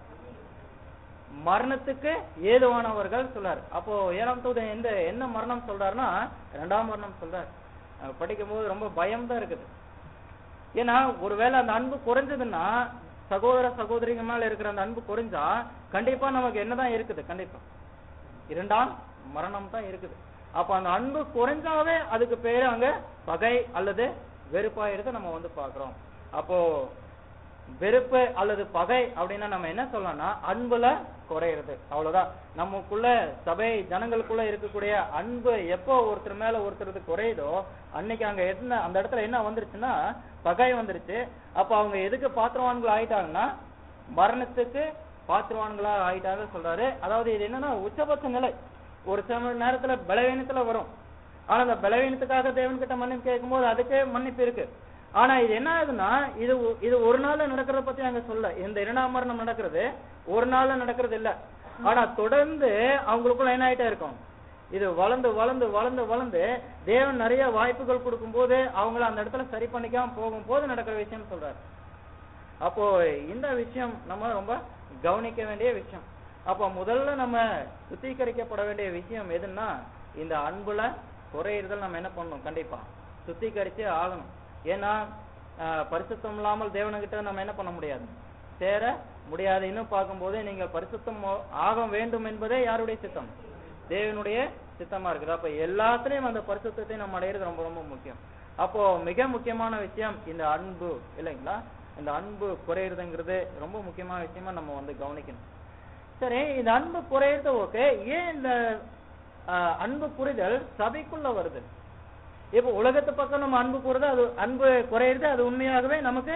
மரணத்துக்கு ஏதுவானவர்கள் சொல்றாரு. அப்போ 7ஆம் தூதன் என்ன மரணம் சொல்றாருன்னா 2ஆம் மரணம் சொல்றாரு. படிக்கும் போது ரொம்ப பயம் தான் இருக்குது. ஏன்னா ஒருவேளை அந்த அன்பு குறைஞ்சதுன்னா, சகோதர சகோதரிகள் மேல இருக்கிற அந்த அன்பு குறைஞ்சா கண்டிப்பா நமக்கு என்னதான் இருக்குது? கண்டிப்பா 2ஆம் மரணம் தான் இருக்குது. அப்ப அந்த அன்பு குறைஞ்சாவே அதுக்கு பேரு அங்க பகை அல்லது வெறுப்பாயிடுது நம்ம வந்து பாக்குறோம். அப்போ வெறுப்பு அல்லது பகை அப்படின்னா நம்ம என்ன சொல்லலாம்னா அன்புல குறையிறது. அவ்வளவுதான். நமக்குள்ள சபை ஜனங்களுக்குள்ள இருக்கக்கூடிய அன்பு எப்போ ஒருத்தர் மேல ஒருத்தருக்கு குறையுதோ அன்னைக்கு அங்க என்ன அந்த இடத்துல என்ன வந்துருச்சுன்னா பகை வந்துருச்சு. அப்ப அவங்க எதுக்கு பாத்திரவான்கள் ஆயிட்டாங்கன்னா மரணத்துக்கு பாத்திரவான்களா ஆயிட்டாங்க சொல்றாரு. அதாவது இது என்னன்னா உச்சபட்ச நிலை. ஒரு சில நேரத்துல பலவீனத்துல வரும். ஆனா அந்த பலவீனத்துக்காக தேவன் கிட்ட மன்னிப்பு கேட்கும் போது அதுக்கே மன்னிப்பு இருக்கு. ஆனா இது என்ன ஆகுதுன்னா இது ஒரு நாள்ல நடக்கிறத பத்தி அங்க சொல்ல. இந்த 2ஆம் மரணம் நடக்கிறது ஒரு நாள்ல நடக்கிறது இல்ல. ஆனா தொடர்ந்து அவங்களுக்குள்ள என்ன ஆயிட்டே இருக்கும்? இது வளர்ந்து வளர்ந்து வளர்ந்து வளர்ந்து தேவன் நிறைய வாய்ப்புகள் கொடுக்கும் போது அவங்கள அந்த இடத்துல சரி பண்ணிக்காம போகும்போது நடக்கிற விஷயம் சொல்றாரு. அப்போ இந்த விஷயம் நம்ம ரொம்ப கவனிக்க வேண்டிய விஷயம். அப்போ முதல்ல நம்ம சுத்திகரிக்கப்பட வேண்டிய விஷயம் எதுன்னா இந்த அன்புல குறையிறதல் நம்ம என்ன பண்ணணும்? கண்டிப்பா சுத்திகரிச்சே ஆகணும். ஏன்னா பரிசுத்தம் இல்லாமல் தேவனுக்கிட்ட நம்ம என்ன பண்ண முடியாது? சேர முடியாது. இன்னும் பார்க்கும்போது நீங்கள் பரிசுத்தம் ஆக வேண்டும் என்பதே யாருடைய சித்தம்? தேவனுடைய சித்தமா இருக்குது. அப்ப எல்லாத்துலயும் அந்த பரிசுத்தத்தை நம்ம அடையிறது ரொம்ப ரொம்ப முக்கியம். அப்போ மிக முக்கியமான விஷயம் இந்த அன்பு இல்லைங்களா? இந்த அன்பு குறையிறதுங்கிறது ரொம்ப முக்கியமான விஷயமா நம்ம வந்து கவனிக்கணும். சரி, இந்த அன்பு குறையிறது ஓகே. ஏன் இந்த அன்பு புரிதல் சபைக்குள்ள வருது? இப்ப உலகத்து பக்கம் நம்ம அன்பு கூறுறது, அது அன்பு குறையிறது, அது உண்மையாகவே நமக்கு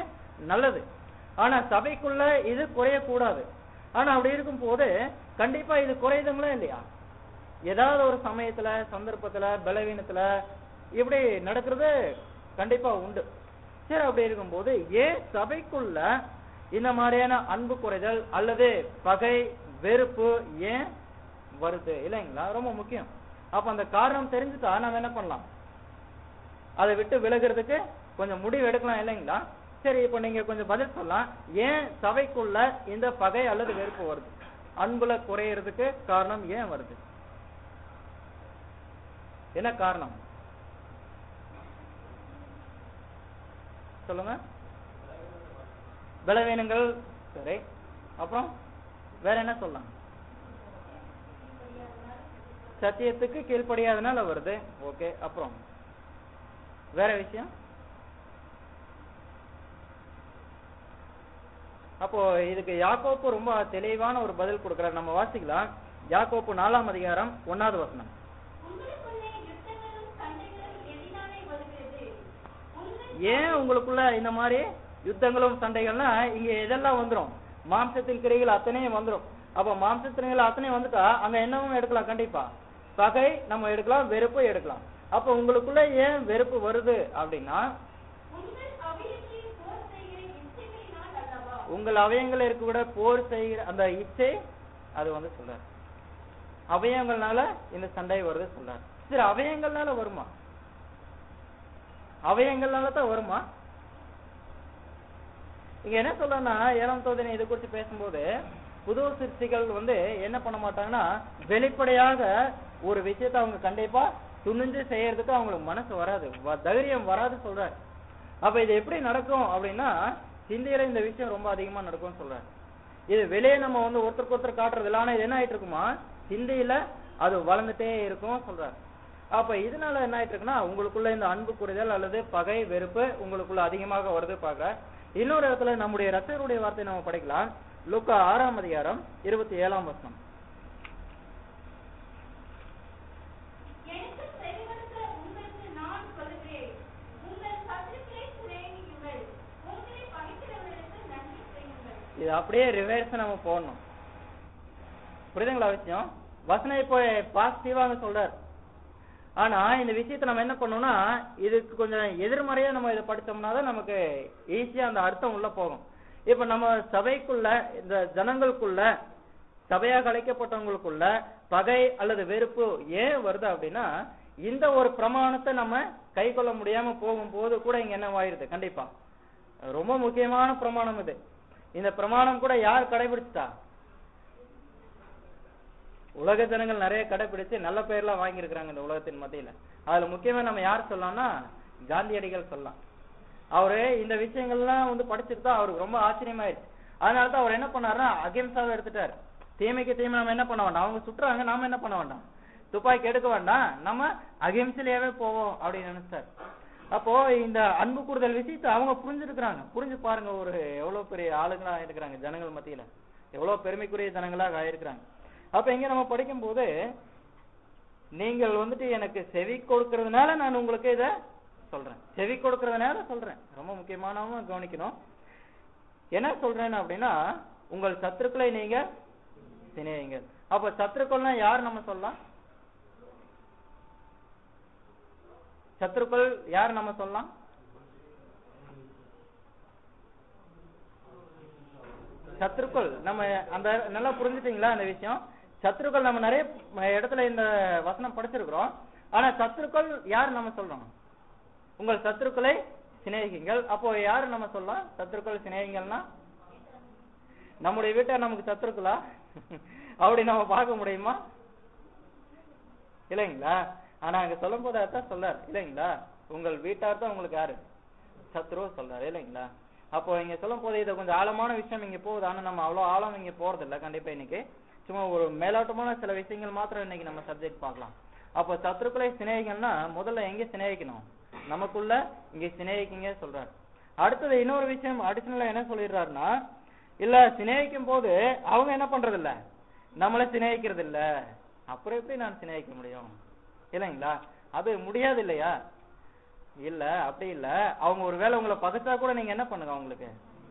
நல்லது. ஆனா சபைக்குள்ள இது குறையக்கூடாது. ஆனா அப்படி இருக்கும் போது கண்டிப்பா இது குறையுதுங்களா இல்லையா? ஏதாவது ஒரு சமயத்துல, சந்தர்ப்பத்துல, பலவீனத்துல இப்படி நடக்கிறது கண்டிப்பா உண்டு. சரி, அப்படி இருக்கும்போது ஏன் சபைக்குள்ள இந்த மாதிரியான அன்பு குறைதல் அல்லது பகை, வெறுப்பு ஏன் வருது இல்லைங்களா? ரொம்ப முக்கியம். அப்ப அந்த காரணம் தெரிஞ்சுட்டா நம்ம என்ன பண்ணலாம்? அதை விட்டு விலகிறதுக்கு கொஞ்சம் முடிவு எடுக்கலாம் இல்லைங்களா? சரி, இப்ப நீங்க கொஞ்சம் பதில் சொல்லலாம். ஏன் சபைக்குள்ள இந்த பகை அல்லது வெறுப்பு வருது? அன்புல குறையறதுக்கு காரணம் ஏன் வருது? என்ன காரணம் சொல்லுங்க. பலவீனங்கள். சரி, அப்புறம் வேற என்ன சொல்லலாம்? சத்தியத்துக்கு கீழ்ப்படியாதனால வருது. ஓகே, அப்புறம் வேற விஷயம்? அப்போ இதுக்கு யாக்கோப்பு ரொம்ப தெளிவான ஒரு பதில் கொடுக்கிறார். நம்ம வாசிக்கலாம். யாக்கோப்பு 4ஆம் அதிகாரம் 1வது வசனம். ஏன் உங்களுக்குள்ள இந்த மாதிரி யுத்தங்களும் சண்டைகள்னா இங்க எதெல்லாம் வந்துரும்? மாம்சத்தின் கிரைகள் அத்தனையும் வந்துரும். அப்ப மாம்சத்தின் அத்தனையும் வந்துட்டா அங்க என்னவும் எடுக்கலாம். கண்டிப்பா பகை நம்ம எடுக்கலாம், வெறுப்பு எடுக்கலாம். அப்ப உங்களுக்குள்ள ஏன் வெறுப்பு வருது அப்படின்னா, உங்கள் அவயங்கள் இருக்க விட போர் செய்கிற அந்த இச்சை அது வந்து சொல்றாரு. அவயங்கள்னால இந்த சண்டை வருது சொல்றாரு. சரி, அவயங்கள்னால வருமா? அவயங்கள்னால தான் வருமா? இங்க என்ன சொல்றேன்னா, 7ஆம் தோதனை இதை குறித்து பேசும்போது புது சிருஷ்டிகள் வந்து என்ன பண்ண மாட்டாங்கன்னா, வெளிப்படையாக ஒரு விஷயத்த அவங்க கண்டிப்பா துணிஞ்சு செய்யறதுக்கு அவங்களுக்கு மனசு வராது, தைரியம் வராது சொல்றாரு. அப்ப இது எப்படி நடக்கும் அப்படின்னா, சிந்தையில இந்த விஷயம் ரொம்ப அதிகமா நடக்கும்னு சொல்றாரு. இது வெளியே நம்ம வந்து ஒருத்தருக்கு ஒருத்தர் காட்டுறது இல்லை. ஆனா இது என்ன ஆயிட்டு இருக்குமா, சிந்தையில அது வளர்ந்துட்டே இருக்கும் சொல்றாரு. அப்ப இதனால என்ன ஆயிட்டு இருக்குன்னா, உங்களுக்குள்ள இந்த அன்பு குறைதல் அல்லது பகை, வெறுப்பு உங்களுக்குள்ள அதிகமாக வருது பாக்க. இன்னொரு இடத்துல நம்முடைய ரட்சகருடைய வார்த்தை நம்ம படிக்கலாம். லூக்கா 6ஆம் அதிகாரம் 27ஆம் வசனம். இது அப்படியே ரிவர்ஸ் நம்ம போடணும். புரியுதுங்களா விஷயம்? வசனம் இப்போ பாசிட்டிவாக சொல்றாரு. ஆனா இந்த விஷயத்தை நம்ம என்ன பண்ணோம்னா, இதுக்கு கொஞ்சம் எதிர்மறையா நம்ம இதை படிச்சோம்னா தான் நமக்கு ஈஸியா அந்த அர்த்தம் உள்ள போகும். இப்ப நம்ம சபைக்குள்ள, இந்த ஜனங்களுக்குள்ள, சபையாக அழைக்கப்பட்டவங்களுக்குள்ள பகை அல்லது வெறுப்பு ஏன் வருது அப்படின்னா, இந்த ஒரு பிரமாணத்தை நம்ம கை கொள்ள முடியாம போகும்போது கூட இங்க என்ன ஆயிருது? கண்டிப்பா ரொம்ப முக்கியமான பிரமாணம் இது. இந்த பிரமாணம் கூட யார் கடைபிடிச்சா? உலக ஜனங்கள் நிறைய கடைபிடிச்சு நல்ல பெயர்லாம் வாங்கியிருக்கிறாங்க இந்த உலகத்தின் மத்தியில. அதுல முக்கியமா நம்ம யார் சொல்லலாம்னா, காந்தியடிகள் சொல்லலாம். அவரு இந்த விஷயங்கள்லாம் வந்து படிச்சுட்டு தான் அவருக்கு ரொம்ப ஆச்சரியமாயிருச்சு. அதனாலதான் அவர் என்ன பண்ணாருன்னா, அகிம்சாவை எடுத்துட்டாரு. தீமைக்கு தீமை நம்ம என்ன பண்ண வேண்டாம், அவங்க சுற்றுறாங்க, நாம என்ன பண்ண வேண்டாம், துப்பாக்கி எடுக்க வேண்டாம், நம்ம அகிம்சையிலேயே போவோம் அப்படின்னு நினைச்சாரு. அப்போ இந்த அன்பு கூறுதல் விஷயத்தை அவங்க புரிஞ்சிருக்கிறாங்க. புரிஞ்சு பாருங்க, ஒரு எவ்வளவு பெரிய ஆளுங்களா இருக்கிறாங்க ஜனங்கள் மத்தியில, எவ்வளவு பெருமைக்குரிய ஜனங்களாக ஆயிருக்கிறாங்க. அப்ப இங்க நம்ம படிக்கும் போது, நீங்கள் வந்துட்டு எனக்கு செவி கொடுக்கறதுனால நான் உங்களுக்கு இத சொல்றேன், செவி கொடுக்கறதுனால சொல்றேன். ரொம்ப முக்கியமானவங்க கவனிக்கணும். என்ன சொல்றேன் அப்படின்னா, உங்கள் சத்துருக்களை நீங்க சிநேகிங்க. அப்ப சத்துருக்கள்னா யார் நம்ம சொல்லலாம்? சத்துருக்கள் யார் நம்ம சொல்லலாம்? சத்துருக்கள் நம்ம அந்த நல்லா புரிஞ்சுட்டீங்களா அந்த விஷயம்? சத்துருக்கள் நம்ம நிறைய இடத்துல இந்த வசனம் படிச்சிருக்கிறோம். ஆனா சத்துருக்கள் யார் நம்ம சொல்றோம்? உங்கள் சத்துருக்களை சிநேகிங்கள். அப்போ யாரு நம்ம சொல்லலாம் சத்துருக்கள் சிநேகிங்கள்னா? நம்முடைய வீட்டார் நமக்கு சத்துருக்களா? அப்படி நம்ம பார்க்க முடியுமா? இல்லைங்களா? ஆனா அங்க சொல்லும் போது அதான் சொல்றாரு இல்லைங்களா, உங்கள் வீட்டார் தான் உங்களுக்கு யாரு சத்ரு சொல்றாரு இல்லைங்களா. அப்போ இங்க சொல்லும் போது இதை கொஞ்சம் ஆழமான விஷயம் இங்க போகுது. ஆனா நம்ம அவ்வளவு ஆழம் இங்க போறது இல்லை கண்டிப்பா. இன்னைக்கு சும்மா ஒரு மேலோட்டமான சில விஷயங்கள் மாத்திரம் இன்னைக்கு நம்ம சப்ஜெக்ட் பார்க்கலாம். அப்போ சத்துருக்களை சிநேகிங்கன்னா முதல்ல எங்க சிநேகிக்கணும்? நமக்குள்ள இங்க சிநேகிக்கீங்க சொல்றாரு. அடுத்தது இன்னொரு விஷயம் அடிஷனலா என்ன சொல்லிடுறாருன்னா, இல்ல சிநேகிக்கும் போது அவங்க என்ன பண்றது இல்ல, நம்மள சிநேகிக்கிறது இல்ல, அப்புறம் எப்படி நான் சிநேகிக்க முடியும் இல்லைங்களா? அது முடியாது இல்லையா? இல்ல அப்படி இல்ல. அவங்க ஒருவேளை உங்களை பகைச்சா கூட நீங்க என்ன பண்ணுங்க, அவங்களுக்கு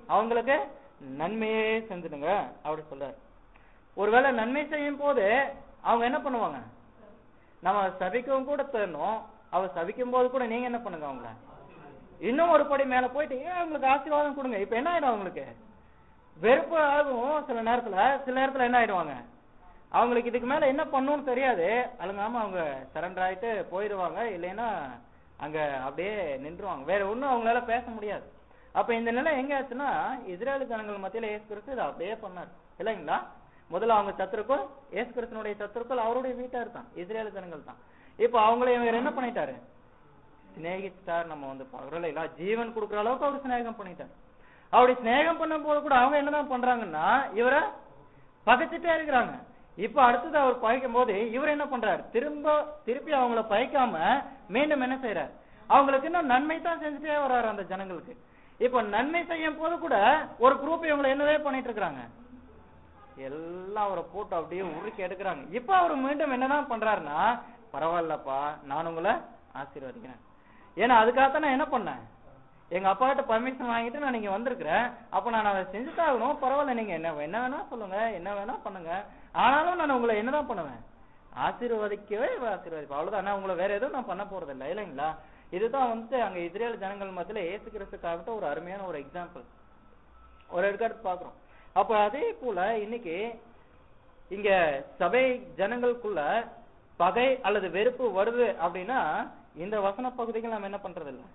அவங்களுக்கு நன்மையே செஞ்சிடுங்க அப்படி சொல்றாரு. ஒருவேளை நன்மை செய்யும் போது அவங்க என்ன பண்ணுவாங்க? நம்ம சபிக்கவும் கூட தரணும். அவர் சபிக்கும் போது கூட நீங்க என்ன பண்ணுங்க, அவங்கள இன்னும் ஒரு படி மேல போயிட்டு அவங்களுக்கு ஆசீர்வாதம் கொடுங்க. இப்ப என்ன ஆயிடும்? அவங்களுக்கு வெறுப்பு ஆகும் சில நேரத்துல என்ன ஆயிடுவாங்க? அவங்களுக்கு இதுக்கு மேல என்ன பண்ணணும்னு தெரியாது. அழுங்காம அவங்க சரண்டர் ஆயிட்டு போயிடுவாங்க. இல்லைன்னா அங்க அப்படியே நின்றுவாங்க. வேற ஒண்ணும் அவங்களால பேச முடியாது. அப்ப இந்த நிலை எங்க ஆச்சுன்னா, இஸ்ரேல் ஜனங்கள் மத்தியில இயேசு கிறிஸ்து இதை அப்படியே பண்ணார் இல்லைங்களா? முதல்ல அவங்க சத்துருக்கள், இயேசு கிறிஸ்துனுடைய சத்துருக்கள் அவருடைய வீட்டார் தான், இஸ்ரேல் ஜனங்கள் தான். இப்ப அவங்களை இவர் என்ன பண்ணிட்டாரு? சிநேகித்தார். நம்ம வந்து பாக்குறோம் இல்லைங்களா? ஜீவன் கொடுக்குற அளவுக்கு அவர் சிநேகம் பண்ணிட்டார். அப்படி சிநேகம் பண்ணும் போது கூட அவங்க என்னதான் பண்றாங்கன்னா, இவரை பகைச்சிட்டே இருக்கிறாங்க. இப்ப அடுத்தது அவர் பகைக்கும் போது இவர் என்ன பண்றாரு? திருப்பி அவங்கள பகைக்காம மீண்டும் என்ன செய்யறாரு? அவங்களுக்கு இன்னும் நன்மை தான் செஞ்சுட்டே வர்றாரு அந்த ஜனங்களுக்கு. இப்ப நன்மை செய்யும் போது கூட ஒரு குரூப் இவங்களை என்னவே பண்ணிட்டு இருக்காங்க, எல்லாம் அவரை போட்டு அப்படியே உருக்கி எடுக்கிறாங்க. இப்ப அவர் மீண்டும் என்னதான் பண்றாருன்னா, பரவாயில்லப்பா நான் உங்களை ஆசீர்வதிக்கிறேன். ஏன்னா அதுக்காகத்தான் நான் என்ன பண்ணேன், எங்க அப்பா கிட்ட பர்மிஷன் வாங்கிட்டு நான் நீங்க வந்திருக்கிறேன். அப்ப நான் அதை செஞ்சுட்டாகணும். பரவாயில்ல, நீங்க என்ன வேணா சொல்லுங்க, என்ன வேணா பண்ணுங்க. ஆனாலும் நான் உங்களை என்னதான் பண்ணுவேன்? ஆசீர்வதிக்கவே ஆசீர்வதிப்பேன். அவ்வளவுதான். நான் உங்களை வேற எதுவும் நான் பண்ண போறது இல்லை இல்லைங்களா? இதுதான் வந்து அங்க இஸ்ரேல் ஜனங்கள் மத்தியில இயேசு கிறிஸ்துக்காக ஒரு அருமையான ஒரு எக்ஸாம்பிள், ஒரு எடுத்து பாக்குறோம். அப்ப அதே போல இன்னைக்கு இங்க சபை ஜனங்களுக்குள்ள பகை அல்லது வெறுப்பு வருது அப்படின்னா, இந்த வசன பகுதிகள் நம்ம என்ன பண்றது இல்லை,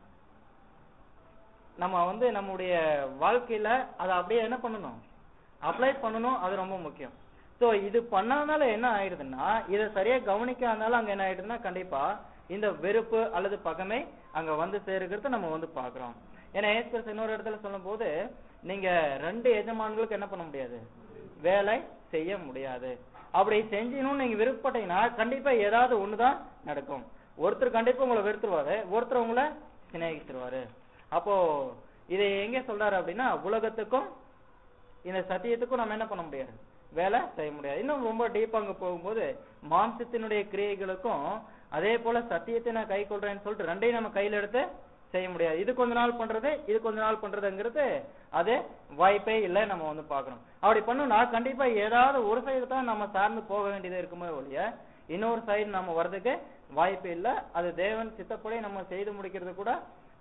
நம்ம வந்து நம்முடைய வாழ்க்கையில அதை அப்படியே என்ன பண்ணணும், அப்ளை பண்ணணும். அது ரொம்ப முக்கியம். சோ இது பண்ணாதனால என்ன ஆயிடுதுன்னா, இதை சரியா கவனிக்காதனால அங்க என்ன ஆயிடுதுன்னா, கண்டிப்பா இந்த வெறுப்பு அல்லது பகைமை அங்க வந்து சேருகிறது நம்ம வந்து பாக்குறோம். ஏன்னா இயேசு இன்னொரு இடத்துல சொல்லும் போது, நீங்க 2 எஜமான்களுக்கு என்ன பண்ண முடியாது, வேலை செய்ய முடியாது. அப்படி செஞ்சீங்கன்னு நீங்க விருப்பப்பட்டீங்கன்னா கண்டிப்பா ஏதாவது ஒண்ணுதான் நடக்கும். ஒருத்தர் கண்டிப்பா உங்களை வெறுத்துருவாரு, ஒருத்தர் உங்களை சிநேகிச்சிருவாரு. அப்போ இதை எங்க சொல்றாரு அப்படின்னா, உலகத்துக்கும் இந்த சத்தியத்துக்கும் நம்ம என்ன பண்ண முடியாது, வேலை செய்ய முடியாது. இன்னும் ரொம்ப டீப்பா அங்க போகும்போது, மாம்சத்தினுடைய கிரியைகளுக்கும் அதே போல சத்தியத்தை நான் கை கொள்றேன்னு சொல்லிட்டு ரெண்டையும் நம்ம கையில எடுத்து செய்ய முடியாது. இது கொஞ்ச நாள் பண்றது, இது கொஞ்ச நாள் பண்றதுங்கிறது அது வாய்ப்பே இல்லை. நம்ம வந்து பாக்கணும். அப்படி பண்ணோம்னா கண்டிப்பா ஏதாவது ஒரு சைடு தான் நம்ம சார்ந்து போக வேண்டியது இருக்குமே ஒழிய இன்னொரு சைடு நம்ம வர்றதுக்கு வாய்ப்பு இல்லை. அது தேவன் சித்தப்படி நம்ம செய்து முடிக்கிறது கூட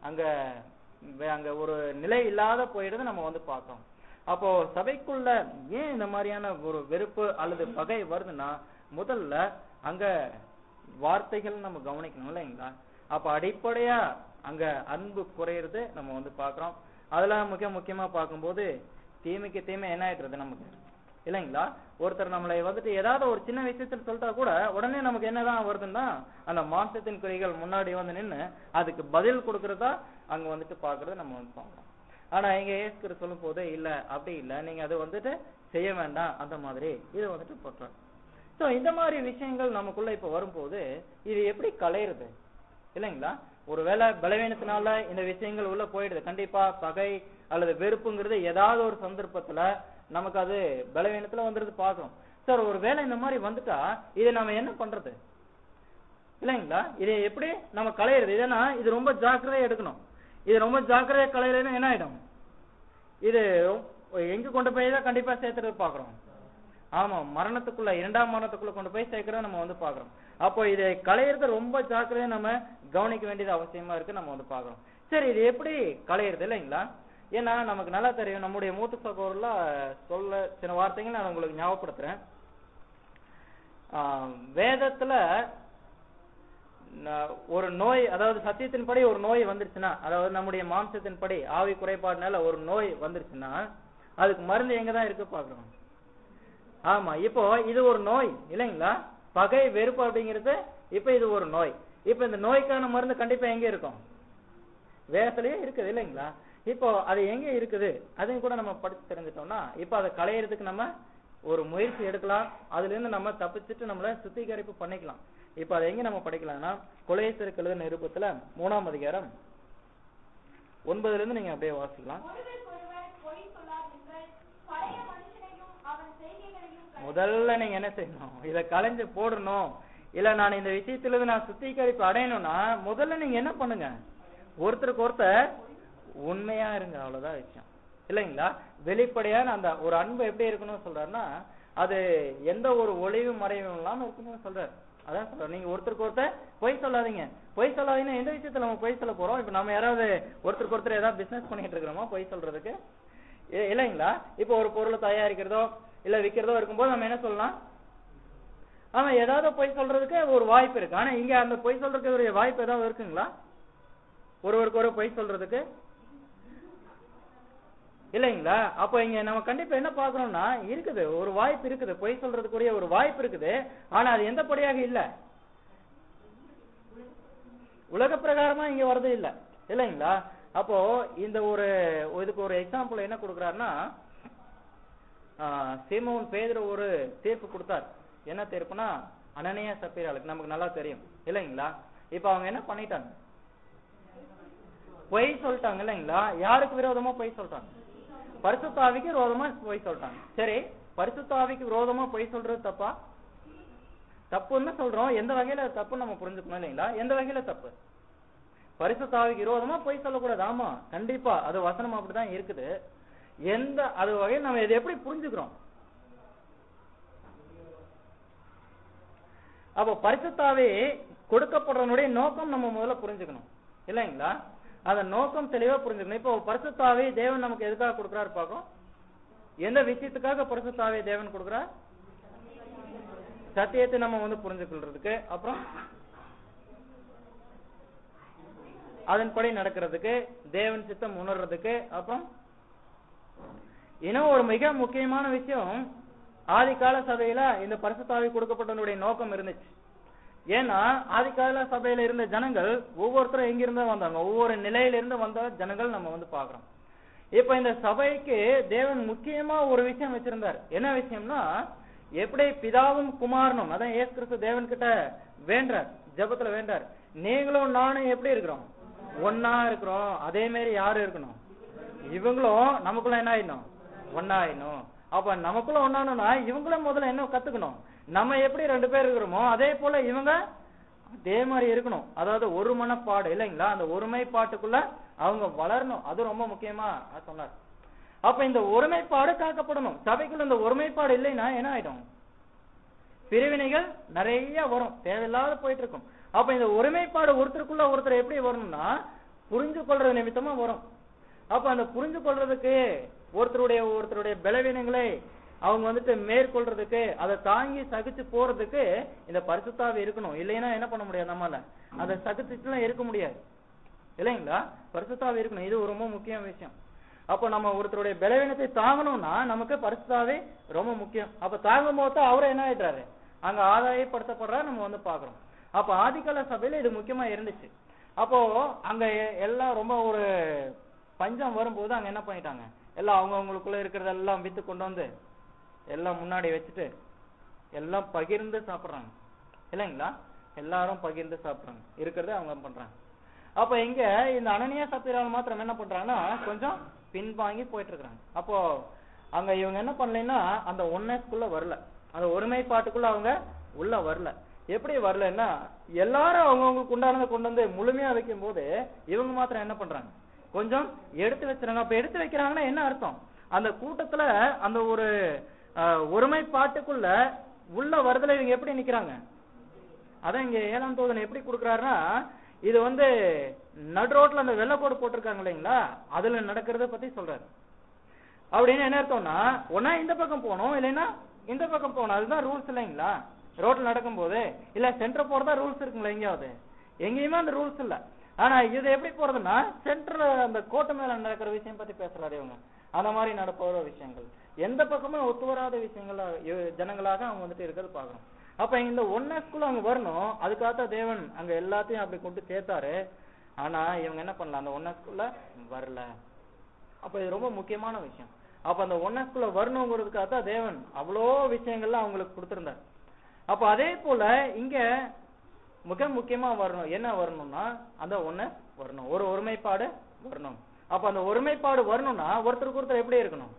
அங்க ஒரு நிலை இல்லாத போயிடுது நம்ம வந்து பார்த்தோம். அப்போ சபைக்குள்ள ஏன் இந்த மாதிரியான ஒரு வெறுப்பு அல்லது பகை வருதுன்னா, முதல்ல அங்க வார்த்தைகள் நம்ம கவனிக்கணும் இல்லைங்களா? அப்ப அடிப்படையா அங்க அன்பு குறையிறது நம்ம வந்து பாக்குறோம். அதுல முக்கியமா பார்க்கும்போது தீமைக்கு தீமை என்ன ஆயிடுறது நமக்கு இல்லைங்களா? ஒருத்தர் நம்மளை வந்துட்டு ஏதாவது ஒரு சின்ன விஷயத்துல சொல்லிட்டா கூட உடனே நமக்கு என்னதான் வருதுன்னா, அந்த மாம்சத்தின் குறைகள் முன்னாடி வந்து நின்று அதுக்கு பதில் கொடுக்கறதா அங்க வந்துட்டு பாக்குறது நம்ம வந்து பார்க்கலாம். ஆனா இங்க இயேசு சொல்லும் போது இல்ல, அப்படி இல்ல, நீங்க அதை வந்துட்டு செய்ய வேண்டாம், அந்த மாதிரி இதை வந்துட்டு போட்டுறோம். சோ இந்த மாதிரி விஷயங்கள் நமக்குள்ள இப்ப வரும்போது இது எப்படி களையிறது இல்லைங்களா? ஒருவேளை பலவீனத்தினால இந்த விஷயங்கள் உள்ள போயிடுது. கண்டிப்பா பகை அல்லது வெறுப்புங்கிறது ஏதாவது ஒரு சந்தர்ப்பத்துல நமக்கு அது பலவீனத்துல வந்துருது பாக்குறோம். சார் ஒருவேளை இந்த மாதிரி வந்துட்டா இதை நம்ம என்ன பண்றது இல்லைங்களா? இதை எப்படி நம்ம களையிறது? இதனா இது ரொம்ப ஜாக்கிரதையா எடுக்கணும். இது ரொம்ப ஜாக்கிரதையா களையிறதுன்னா என்ன ஆயிடும், இது எங்க கொண்டு போய் தான் கண்டிப்பா சேர்த்துறது பாக்குறோம். ஆமா, மரணத்துக்குள்ள, 2ஆம் மரணத்துக்குள்ள கொண்டு போய் சேர்க்கிறத நம்ம வந்து பாக்குறோம். அப்போ இதை களையிறது ரொம்ப ஜாக்கிரதையா நம்ம கவனிக்க வேண்டியது அவசியமா இருக்கு நம்ம வந்து பாக்குறோம். சரி, இது எப்படி களையிறது இல்லைங்களா? ஏன்னா நமக்கு நல்லா தெரியும், நம்முடைய மூத்த சகோதரர்ல சொல்ல சில வார்த்தைகள் நான் உங்களுக்கு ஞாபகப்படுத்துறேன். வேதத்துல ஒரு நோய், அதாவது சத்தியத்தின்படி ஒரு நோய் வந்துருச்சுன்னா, அதாவது நம்முடைய மாம்சத்தின்படி ஆவி குறைபாடுனால ஒரு நோய் வந்துருச்சுன்னா அதுக்கு மருந்து எங்கதான் இருக்கு பாக்குறோம். ஆமா, இப்போ இது ஒரு நோய் இல்லைங்களா? பகை வெறுப்பு அப்படிங்கிறது இப்ப இது ஒரு நோய். இப்ப இந்த நோய்க்கான மருந்து கண்டிப்பா எங்க இருக்கும், வேதத்திலேயே இருக்குது இல்லைங்களா? இப்போ அது எங்க இருக்குது அதையும் கூட நம்ம படிச்சு தெரிஞ்சிட்டோம்னா இப்ப அதை களையறதுக்கு நம்ம ஒரு முயற்சி எடுக்கலாம். அதுல இருந்து நம்ம தப்பிச்சுட்டு நம்மள சுத்திகரிப்பு பண்ணிக்கலாம். இப்ப அதை எங்க நம்ம படிக்கலாம்னா, கொலோசியருக்கு எழுதின நிருபத்துல 3ஆம் அதிகாரம் 9 இருந்து நீங்க அப்படியே வாசிக்கலாம். முதல்ல நீங்க என்ன செய்யணும், இதை களைஞ்சு போடணும். இல்ல நான் இந்த விஷயத்துல இருந்து நான் சுத்திகரிப்பு அடையணும்னா முதல்ல நீங்க என்ன பண்ணுங்க, ஒருத்தருக்கு ஒருத்தர் உண்மையா இருங்க. அவ்வளவுதான் விஷயம் இல்லைங்களா? வெளிப்படையான அந்த ஒரு அன்பு எப்படி இருக்கணும்னு சொல்றாருன்னா, அது எந்த ஒரு ஒளிவு மறைவும் இல்லாம இருக்கணும்னு சொல்றாரு. அதான் சொல்றாரு, நீங்க ஒருத்தருக்கு ஒருத்தர் பொய் சொல்லாதீங்க. பொய் சொல்லாதீங்கன்னா எந்த விஷயத்துல நம்ம பொய் சொல்ல போறோம்? இப்ப நம்ம யாராவது ஒருத்தருக்கு ஒருத்தர் ஏதாவது பிசினஸ் பண்ணிட்டு இருக்கிறோமா பொய் சொல்றதுக்கு? இல்லைங்களா? இப்ப ஒரு பொருளை தயாரிக்கிறதோ இல்ல விக்கிறதோ இருக்கும்போது நம்ம என்ன சொல்லலாம்? ஆமா, ஏதாவது பொய் சொல்றதுக்கு ஒரு வாய்ப்பு இருக்கு. ஆனா இங்க அந்த பொய் சொல்றதுக்கு ஒரு வாய்ப்பு ஏதாவது இருக்குங்களா? ஒருவருக்கு ஒரு பொய் சொல்றதுக்கு இல்லைங்களா? அப்ப இங்க நம்ம கண்டிப்பா என்ன பாக்குறோம்னா, இருக்குது ஒரு வாய்ப்பு இருக்குது, பொய் சொல்றதுக்குரிய ஒரு வாய்ப்பு இருக்குது. ஆனா அது எந்த படியாக இல்ல, உலக பிரகாரமா இங்க வரது இல்ல, இல்லைங்களா? அப்போ இந்த ஒரு இதுக்கு ஒரு எக்ஸாம்பிள் என்ன கொடுக்கிறாருன்னா, சீமோன் பேதுரு ஒரு தீர்ப்பு கொடுத்தார். என்ன தீர்ப்புனா, அனனியா சப்பீராளுக்கு நமக்கு நல்லா தெரியும், இல்லைங்களா? இப்ப அவங்க என்ன பண்ணிட்டாங்க? பொய் சொல்லிட்டாங்க, இல்லைங்களா? யாருக்கு விரோதமா பொய் சொல்றாங்க? பரிசுத்த ஆவிக்கு விரோதமா பொய் சொல்றாங்க. சரி, பரிசுத்த ஆவிக்கு விரோதமா பொய் சொல்றது தப்பா? தப்புன்னு சொல்றோம். எந்த வகையில தப்புன்னு நம்ம புரிஞ்சுக்கணும், இல்லைங்களா? எந்த வகையில தப்பு? பரிசுத்த ஆவிக்கு விரோதமா பொய் சொல்லக்கூடாது. ஆமா, கண்டிப்பா அது வசனம் அப்படிதான் இருக்குது. எந்த அது வகையில் நம்ம இதை எப்படி புரிஞ்சுக்கிறோம்? அப்போ பரிசுத்த ஆவி கொடுக்கப்படுறனுடைய நோக்கம் நம்ம முதல்ல புரிஞ்சுக்கணும், இல்லைங்களா? அந்த நோக்கம் தெளிவா புரிஞ்சுக்கணும். இப்போ பரிசுத்த ஆவி தேவன் நமக்கு எதுக்காக கொடுக்கிறாரு பார்க்கும்? எந்த விஷயத்துக்காக பரிசுத்த ஆவி தேவன் கொடுக்கிறார்? சத்தியத்தை நம்ம புரிஞ்சுக்கொள்றதுக்கு, அப்புறம் அதன்படி நடக்கிறதுக்கு, தேவன் சித்தம் உணர்றதுக்கு, அப்புறம் இன்னும் ஒரு மிக முக்கியமான விஷயம், ஆதிகால சபையில இந்த பரிசுத்த ஆவி கொடுக்கப்பட்டவனுடைய நோக்கம் இருந்துச்சு. ஏன்னா ஆதிகால சபையில இருந்த ஜனங்கள் ஒவ்வொருத்தரும் எங்கிருந்து வந்தாங்க, ஒவ்வொரு நிலையிலிருந்து வந்த ஜனங்கள் நம்ம பாக்குறோம். இப்ப இந்த சபைக்கு தேவன் முக்கியமா ஒரு விஷயம் வச்சிருந்தார். என்ன விஷயம்னா, எப்படி பிதாவும் குமாரனும், அதான் இயேசு கிறிஸ்து தேவன் கிட்ட வேண்டார், ஜெபத்துல வேண்டார், நீங்களும் நானும் எப்படி இருக்கிறோம்? ஒன்னா இருக்கிறோம். அதே மாதிரி யாரு இருக்கணும்? இவங்களும் நமக்குள்ள என்ன ஆயிடணும்? ஒன்னாயிடணும். அப்ப நமக்குள்ள ஒன்னானும்னா இவங்களும் முதல்ல என்ன கத்துக்கணும்? நம்ம எப்படி 2 பேர் இருக்கிறோமோ அதே போல இவங்க அதே மாதிரி இருக்கணும். அதாவது ஒரு மனப்பாடு, இல்லைங்களா? அந்த ஒருமைப்பாட்டுக்குள்ள அவங்க வளரணும். அது ரொம்ப முக்கியமா சொன்னார். அப்ப இந்த ஒருமைப்பாடு காக்கப்படணும். சபைக்குள்ள இந்த ஒருமைப்பாடு இல்லைன்னா என்ன ஆயிடும்? பிரிவினைகள் நிறைய வரும், தேவையில்லாத போயிட்டு இருக்கும். அப்ப இந்த ஒருமைப்பாடு ஒருத்தருக்குள்ள ஒருத்தர் எப்படி வரணும்னா, புரிஞ்சு கொள்றது நிமித்தமா வரும். அப்ப அந்த புரிஞ்சு கொள்றதுக்கு ஒருத்தருடைய பலவீனங்களை அவங்க மேற்கொள்றதுக்கு, அதை தாங்கி சகிச்சு போறதுக்கு இந்த பரிசுத்த ஆவி இருக்கணும். இல்லைன்னா என்ன பண்ண முடியாது, நம்மால அதை சகிச்சுலாம் இருக்க முடியாது, இல்லைங்களா? பரிசுத்த ஆவி இருக்கணும். இது ரொம்ப முக்கியமான விஷயம். அப்ப நம்ம ஒருத்தருடைய பலவீனத்தை தாங்கணும்னா நமக்கு பரிசுத்த ஆவி ரொம்ப முக்கியம். அப்ப தாங்கும் போது அவரை என்ன ஆயிடுறாரு? அங்க ஆதாயப்படுத்தப்படுறா நம்ம பாக்குறோம். அப்ப ஆதிகால சபையில இது முக்கியமா இருந்துச்சு. அப்போ அங்க எல்லாம் ரொம்ப ஒரு பஞ்சம் வரும்போது அங்க என்ன பண்ணிட்டாங்க, எல்லாம் அவங்கவுங்களுக்குள்ள இருக்கிறதெல்லாம் வித்து கொண்டு வந்து எல்லாம் முன்னாடி வச்சுட்டு எல்லாம் பகிர்ந்து சாப்பிடுறாங்க, இல்லைங்களா? எல்லாரும் பகிர்ந்து சாப்பிடுறாங்க, இருக்கிறத அவங்க பண்றாங்க. அப்ப இங்க இந்த அனனியா சப்பீரால் மாத்திரம் என்ன பண்றாங்கன்னா கொஞ்சம் பின்வாங்கி போயிட்டு இருக்காங்க. அப்போ அங்க இவங்க என்ன பண்ணலைன்னா அந்த ஒன்னஸ்குள்ள வரல, அந்த ஒருமைப்பாட்டுக்குள்ள அவங்க உள்ள வரல. எப்படி வரலன்னா, எல்லாரும் அவங்கவுங்களுக்கு உண்டானதை கொண்டு வந்து முழுமையா வைக்கும் போது இவங்க மாத்திரம் என்ன பண்றாங்க, கொஞ்சம் எடுத்து வச்சுறாங்க. அப்ப எடுத்து வைக்கிறாங்கன்னா என்ன அர்த்தம்? அந்த கூட்டத்துல அந்த ஒரு ஒருமைப்பாட்டுக்குள்ள உள்ள வருதல இவங்க எப்படி நிக்கிறாங்க? அதான் இங்க 7ஆம் தூதன் எப்படி கொடுக்குறாருன்னா, இது நடு ரோட்ல அந்த வெள்ளக்கோடு போட்டிருக்காங்க இல்லைங்களா, அதுல நடக்கிறத பத்தி சொல்றாரு. அப்படின்னு என்ன அர்த்தம்னா, ஒன்னா இந்த பக்கம் போகணும், இல்லைன்னா இந்த பக்கம் போகணும். அதுதான் ரூல்ஸ், இல்லைங்களா? ரோட்ல நடக்கும் போது இல்ல சென்டர் போறதா ரூல்ஸ் இருக்குங்களா? எங்கேயாவது எங்கேயுமே அந்த ரூல்ஸ் இல்ல. ஆனா இது எப்படி போறதுன்னா, சென்டர்ல அந்த கோட்டை மேல நடக்கிற விஷயம் பத்தி பேசுறாரு இவங்க. அந்த மாதிரி நடப்போற விஷயங்கள் எந்த பக்கமே ஒத்து வராத விஷயங்கள ஜனங்களாக அவங்க இருக்கிறது பாக்குறோம். அப்ப இந்த ஒன்னஸ்குள்ள அவங்க வரணும். அதுக்காக தேவன் அங்க எல்லாத்தையும் அப்படி கொண்டு சேர்த்தாரு. ஆனா இவங்க என்ன பண்ணல, அந்த ஒன்னஸ்குள்ள வரல. அப்ப இது ரொம்ப முக்கியமான விஷயம். அப்ப அந்த ஒன்னஸ்குள்ள வரணுங்கிறதுக்காக தேவன் அவ்வளோ விஷயங்கள்லாம் அவங்களுக்கு கொடுத்திருந்தார். அப்ப அதே போல இங்க மிக முக்கியமா வரணும். என்ன வரணும்னா, அந்த ஒன்னஸ் வரணும், ஒரு ஒருமைப்பாடு வரணும். அப்ப அந்த ஒருமைப்பாடு வரணும்னா ஒருத்தருக்கு ஒருத்தர் எப்படி இருக்கணும்?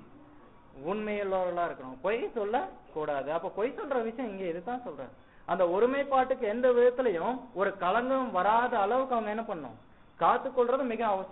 உண்மையுள்ளவர்களா இருக்கணும், பொய் சொல்ல கூடாது. அப்ப பொய் சொல்ற விஷயம் இங்க இதுதான் சொல்றேன். அந்த ஒருமைப்பாட்டுக்கு எந்த விதத்திலையும் ஒரு களங்கம் வராத அளவுக்கு அவங்க என்ன பண்ணணும், காத்துக்கொள்றது மிக அவசியம்.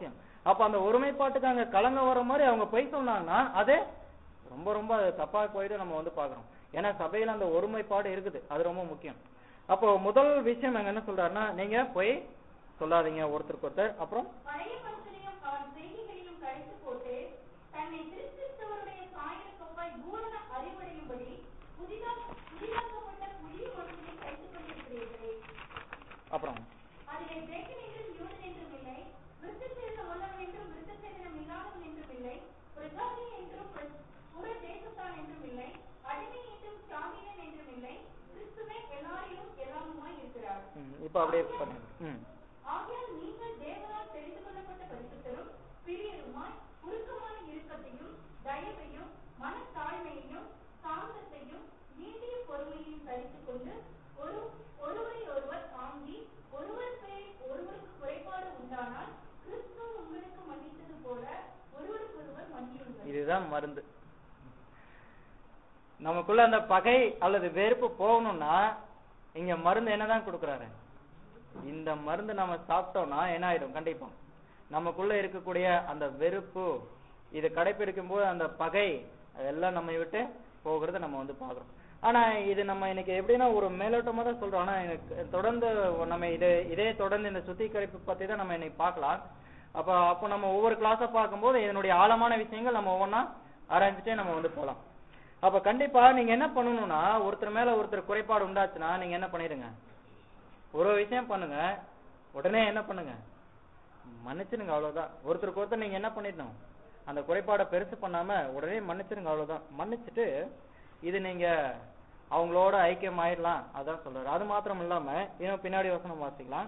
அப்ப அந்த ஒருமைப்பாட்டுக்கு அங்க கலங்க வர மாதிரி அவங்க பொய் சொன்னாங்கன்னா அதே ரொம்ப ரொம்ப தப்பா போயிட்டு நம்ம வந்து பாக்குறோம். ஏன்னா சபையில அந்த ஒருமைப்பாடு இருக்குது, அது ரொம்ப முக்கியம். அப்போ முதல் விஷயம் அங்க என்ன சொல்றாருன்னா, நீங்க பொய் சொல்லாதீங்க ஒருத்தருக்கு ஒருத்தர். அப்புறம் பழைய மனுஷனையும் அவன் செய்கைகளையும் கழித்து போட்டு தன்னை கிறிஸ்துவருடைய சாயலுக்கொப்பாய் பூரண அறிவடையும்படி புதிதாக்கப்பட்ட புதிய மனுஷனை கழித்துக் கொண்டிருக்கிறீர்களே. அப்புறம் அதிலே கிரேக்கன் என்றும் யூதன் என்றும் இல்லை, விருத்தசேதனம் உள்ளவன் என்றும் விருத்தசேதனம் இல்லாதவன் என்றும் இல்லை, பிரஜாதி என்றும் புற தேசத்தான் என்றும் இல்லை, அடிமை என்றும் சாமியன் என்றும் இல்லை, கிறிஸ்துவே எல்லாரிலும் எல்லாமுமாய் இருக்கிறார். இப்ப அப்படியே பண்ணுங்க. ஆகையால் நீங்கள் தேவனால் தெரிந்து கொள்ளப்பட்ட பரிசுத்தரும் பிரியருமாய் உருக்கமான இரக்கத்தையும் தயவையும் மனத்தாழ்மையையும் சாந்தத்தையும் நீடிய பொறுமையையும் தரித்துக் கொண்டு ஒருவரை ஒருவர் தாங்கி ஒருவர் பேரில் ஒருவருக்கு குறைபாடு உண்டானால் கிறிஸ்து உங்களுக்கு மன்னித்தது போல ஒருவருக்கொருவர் மன்னியுங்கள். இதுதான் மருந்து. நமக்குள்ள அந்த பகை அல்லது வெறுப்பு போகணும்னா இங்க மருந்து என்னதான் கொடுக்கறாரு? இந்த மருந்து நம்ம சாப்பிட்டோம்னா என்ன ஆயிடும்? கண்டிப்பா நமக்குள்ள இருக்கக்கூடிய அந்த வெறுப்பு இதை கடைபிடிக்கும் போது அந்த பகை அதெல்லாம் நம்ம விட்டு போகிறத நம்ம வந்து பாக்குறோம். ஆனா இது நம்ம இன்னைக்கு எப்படின்னா ஒரு மேலோட்டமா தான் சொல்றோம். ஆனா தொடர்ந்து நம்ம இதே தொடர்ந்து இந்த சுத்திகரிப்பு பத்தி தான் நம்ம இன்னைக்கு பார்க்கலாம். அப்போ நம்ம ஒவ்வொரு கிளாஸை பார்க்கும்போது இதனுடைய ஆழமான விஷயங்கள் நம்ம ஒவ்வொன்றா ஆராய்ஞ்சிட்டே நம்ம வந்து போகலாம். அப்ப கண்டிப்பா நீங்க என்ன பண்ணணும்னா, ஒருத்தர் மேல ஒருத்தர் குறைபாடு உண்டாச்சுன்னா நீங்க என்ன பண்ணிடுங்க, ஒரு விஷயம் பண்ணுங்க, உடனே என்ன பண்ணுங்க, மன்னிச்சிருங்க, அவ்வளவுதான். ஒருத்தருக்கு ஒருத்தர் நீங்க என்ன பண்ணிடணும், அந்த குறைபாடை பெருசு பண்ணாம உடனே மன்னிச்சிருங்க, அவ்வளவுதான். மன்னிச்சுட்டு இது நீங்க அவங்களோட ஐக்கியம் ஆயிடலாம், அதான் சொல்றாரு. அது மாத்திரம் இல்லாம இன்னும் பின்னாடி வசனம் வாசிக்கலாம்.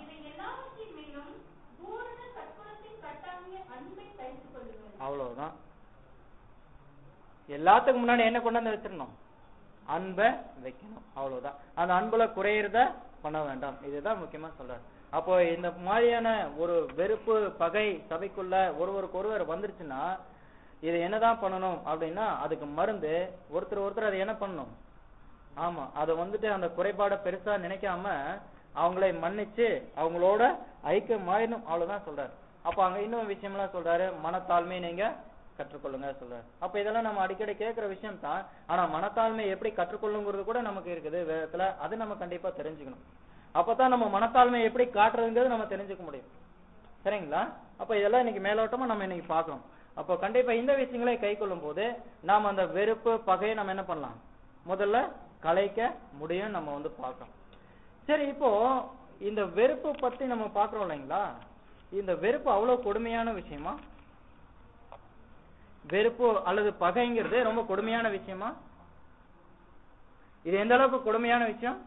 அவ்வளவுதான். எல்லாத்துக்கும் முன்னாடி என்ன கொண்டு வந்து வச்சிடணும், அன்பை வைக்கணும், அவ்வளவுதான். அந்த அன்புல குறையறத பண்ண வேண்டாம், இதுதான் முக்கியமா சொல்றாரு. அப்போ இந்த மாதிரியான ஒரு வெறுப்பு பகை சபைக்குள்ள ஒருவருக்கு ஒருவர் வந்துருச்சுன்னா இது என்னதான் பண்ணணும் அப்படின்னா, அதுக்கு மருந்து ஒருத்தர் அதை என்ன பண்ணணும், ஆமா அதை வந்துட்டு அந்த குறைபாடை பெருசா நினைக்காம அவங்களை மன்னிச்சு அவங்களோட ஐக்கியம் ஆயிடணும், அவ்வளவுதான் சொல்றாரு. அப்ப அங்க இன்னொரு விஷயம்லாம் சொல்றாரு, மனத்தாழ்மையை நீங்க கற்றுக்கொள்ளுங்க சொல்றாரு. அப்ப இதெல்லாம் நம்ம அடிக்கடி கேட்கிற விஷயம் தான். ஆனா மனத்தாழ்மை எப்படி கற்றுக்கொள்ளுங்கிறது கூட நமக்கு இருக்குது வேதத்துல, அது நம்ம கண்டிப்பா தெரிஞ்சுக்கணும். அப்பதான் நம்ம மனத்தாழ்மை எப்படி காட்டுறதுங்கிறது நம்ம தெரிஞ்சுக்க முடியும், சரிங்களா? அப்ப இதெல்லாம் இன்னைக்கு மேலோட்டமா நம்ம இன்னைக்கு பார்க்கணும். அப்போ கண்டிப்பா இந்த விஷயங்களை கை கொள்ளும் போது நாம் அந்த வெறுப்பு பகையை நம்ம என்ன பண்ணலாம், முதல்ல கலைக்க முடியும், நம்ம வந்து பார்க்கணும். சரி, இப்போ இந்த வெறுப்பு பத்தி நம்ம பாக்குறோம் இல்லைங்களா? இந்த வெறுப்பு அவ்வளவு கொடுமையான விஷயமா? வெறுப்பு அல்லது பகைங்கிறது ரொம்ப கொடுமையான விஷயமா? இது எந்த அளவுக்கு கொடுமையான விஷயம்?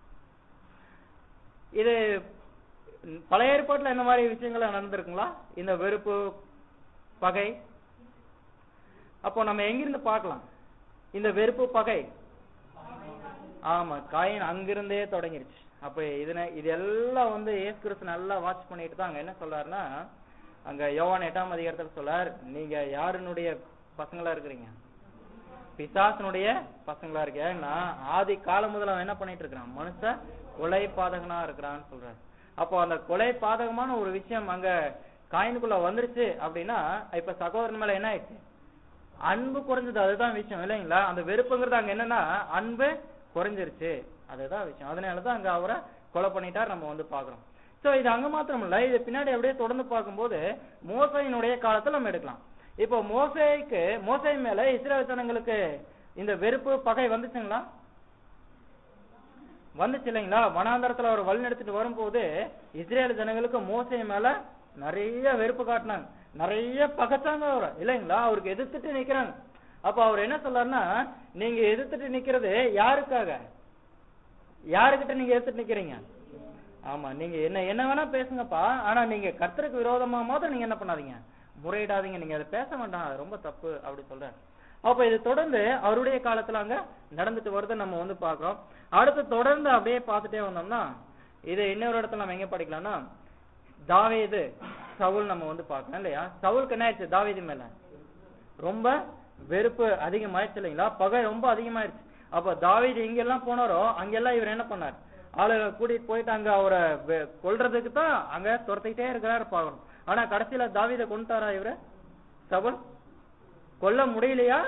இது பழைய ஏற்பாட்டுல என்ன மாதிரி விஷயங்கள் நடந்திருக்குங்களா, இந்த வெறுப்பு பகை? அப்போ நம்ம எங்கிருந்து பார்க்கலாம் இந்த வெறுப்பு பகை? ஆமா, காயின் அங்கிருந்தே தொடங்கிருச்சு. அப்ப இது எல்லாம் வந்து இயேசு கிறிஸ்து நல்லா வாட்ச் பண்ணிட்டு தான் அங்க என்ன சொல்றாருன்னா, அங்க யோவான் 8ஆம் அதிகாரத்துல சொல்றார், நீங்க யாருனுடைய பசங்களா இருக்கிறீங்க? பிசாசனுடைய பசங்களா இருக்க. நான் ஆதி காலம் முதல்ல அவன் என்ன பண்ணிட்டு இருக்கிறான், மனுஷ கொலை பாதகனா இருக்கிறான்னு சொல்றாரு. அப்போ அந்த கொலை பாதகமான ஒரு விஷயம் அங்க காயினுக்குள்ள வந்துருச்சு அப்படின்னா, இப்ப சகோதரன் மேல என்ன ஆயிடுச்சு, அன்பு குறைஞ்சது, அதுதான் விஷயம் இல்லைங்களா? அந்த வெறுப்புங்கிறது அங்க என்னன்னா அன்பு குறைஞ்சிருச்சு, அதுதான் விஷயம். அதனாலதான் அங்க அவரை கொலை பண்ணிட்டார், நம்ம வந்து பாக்குறோம். சோ இது அங்க மாத்திரம் இல்ல, இது பின்னாடி அப்படியே தொடர்ந்து பார்க்கும்போது மோசையினுடைய காலத்துல நம்ம எடுக்கலாம். இப்போ மோசே மேல இஸ்ரவேல் ஜனங்களுக்கு இந்த வெறுப்பு பகை வந்துச்சுங்களா? வந்துச்சு இல்லைங்களா? வனாந்தரத்துல அவர் வழி நடத்திட்டு வரும்போது இஸ்ரேல் ஜனங்களுக்கு மோசே மேல நிறைய வெறுப்பு காட்டினாங்க, நிறைய பகைச்சாங்க அவரை இல்லைங்களா? அவருக்கு எதிர்த்துட்டு நிக்கிறாங்க. அப்ப அவர் என்ன சொல்றாருன்னா, நீங்க எதிர்த்துட்டு நிக்கிறது யாருக்காக, யாருக்கிட்ட நீங்க எதிர்த்துட்டு நிக்கிறீங்க? ஆமா, நீங்க என்ன வேணா பேசுங்கப்பா, ஆனா நீங்க கர்த்தருக்கு விரோதமா மாத்திரம் நீங்க என்ன பண்ணாதீங்க, முறையிடாதீங்க, நீங்க அதை பேச வேண்டாம், அது ரொம்ப தப்பு அப்படி சொல்ற. அப்ப இது தொடர்ந்து அவருடைய காலத்துல அங்க நடந்துட்டு வருது, நம்ம வந்து பாக்குறோம். அடுத்து தொடர்ந்து அப்படியே பார்த்துட்டே வந்தோம்னா இது இன்னொரு இடத்துல நம்ம எங்க படிக்கலாம்னா, தாவீது சவுல் நம்ம வந்து பார்க்கலாம் இல்லையா? சவுலுக்கு என்ன ஆயிடுச்சு, தாவீது மேல ரொம்ப வெறுப்பு அதிகமாயிடுச்சு இல்லைங்களா? பகை ரொம்ப அதிகமாயிடுச்சு. அப்ப தாவீது எங்கெல்லாம் போனாரோ அங்கெல்லாம் இவர் என்ன பண்ணார், ஆளுகளை கூட்டிட்டு போயிட்டு அங்க அவரை கொல்றதுக்கு தான் அங்க துரத்திக்கிட்டே இருக்கிறாரு பாக்கணும். ஆனா கடைசியில தாவீதை கொண்டுட்டாரா இவரு? சவுல் கொல்ல முடியலையா?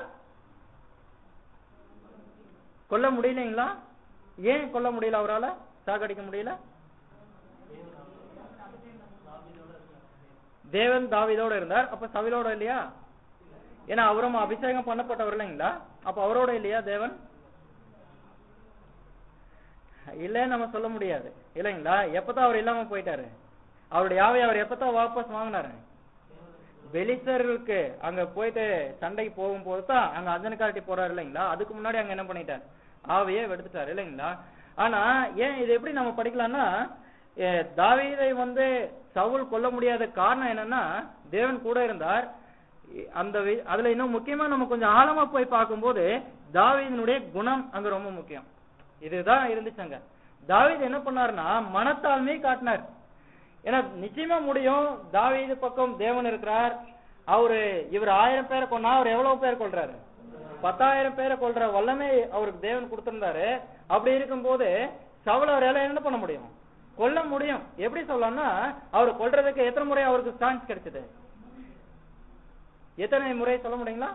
கொல்ல முடியலைங்களா? ஏன் கொல்ல முடியல? அவரால சாகடிக்க முடியல? தேவன் தாவீதோட இருந்தார், அப்ப சவுலோட இல்லையா? ஏன்னா அவரும் அபிஷேகம் பண்ணப்பட்டவர் இல்லைங்களா? அப்ப அவரோட இல்லையா தேவன்? இல்லன்னு நம்ம சொல்ல முடியாது இல்லைங்களா? எப்பதான் அவர் இல்லாம போயிட்டாரு? அவருடைய யாவை அவர் எப்பதான் வாபஸ் வாங்கினாரு? பெலிஸ்தர்களுக்கு அங்க போயிட்டு சண்டைக்கு போகும்போது தான் அங்க அஞ்சனக்காரட்டி போறாரு இல்லைங்களா? அதுக்கு முன்னாடி அங்க என்ன பண்ணிட்டாரு? ஆவையே எடுத்துட்டாரு இல்லைங்களா? ஆனா ஏன் இது எப்படி நம்ம படிக்கலாம்னா, தாவீதை சவுல் கொல்ல முடியாத காரணம் என்னன்னா தேவன் கூட இருந்தார். அந்த அதுல இன்னும் முக்கியமா நம்ம கொஞ்சம் ஆழமா போய் பார்க்கும்போது தாவீதினுடைய குணம் அங்க ரொம்ப முக்கியம். இதுதான் இருந்துச்சாங்க. தாவீது என்ன பண்ணாருன்னா மனத்தாழ்மையை காட்டினார். ஏன்னா நிச்சயமா முடியும், தாவீது பக்கம் தேவன் இருக்கிறார். இவர் 1000 பேரை கொண்டா அவர் எவ்வளவு பேர் கொள்றாரு? 10,000 பேரை கொள்ற வல்லமை அவருக்கு தேவன் கொடுத்திருந்தாரு. அப்படி இருக்கும் போது சவுல் அவரால என்ன பண்ண முடியும்? கொல்ல முடியும். எப்படி சொல்லலாம்னா அவர் கொல்றதுக்கு எத்தனை முறை அவருக்கு சான்ஸ் கிடைச்சது? எத்தனை முறை சொல்ல முடியுங்களா?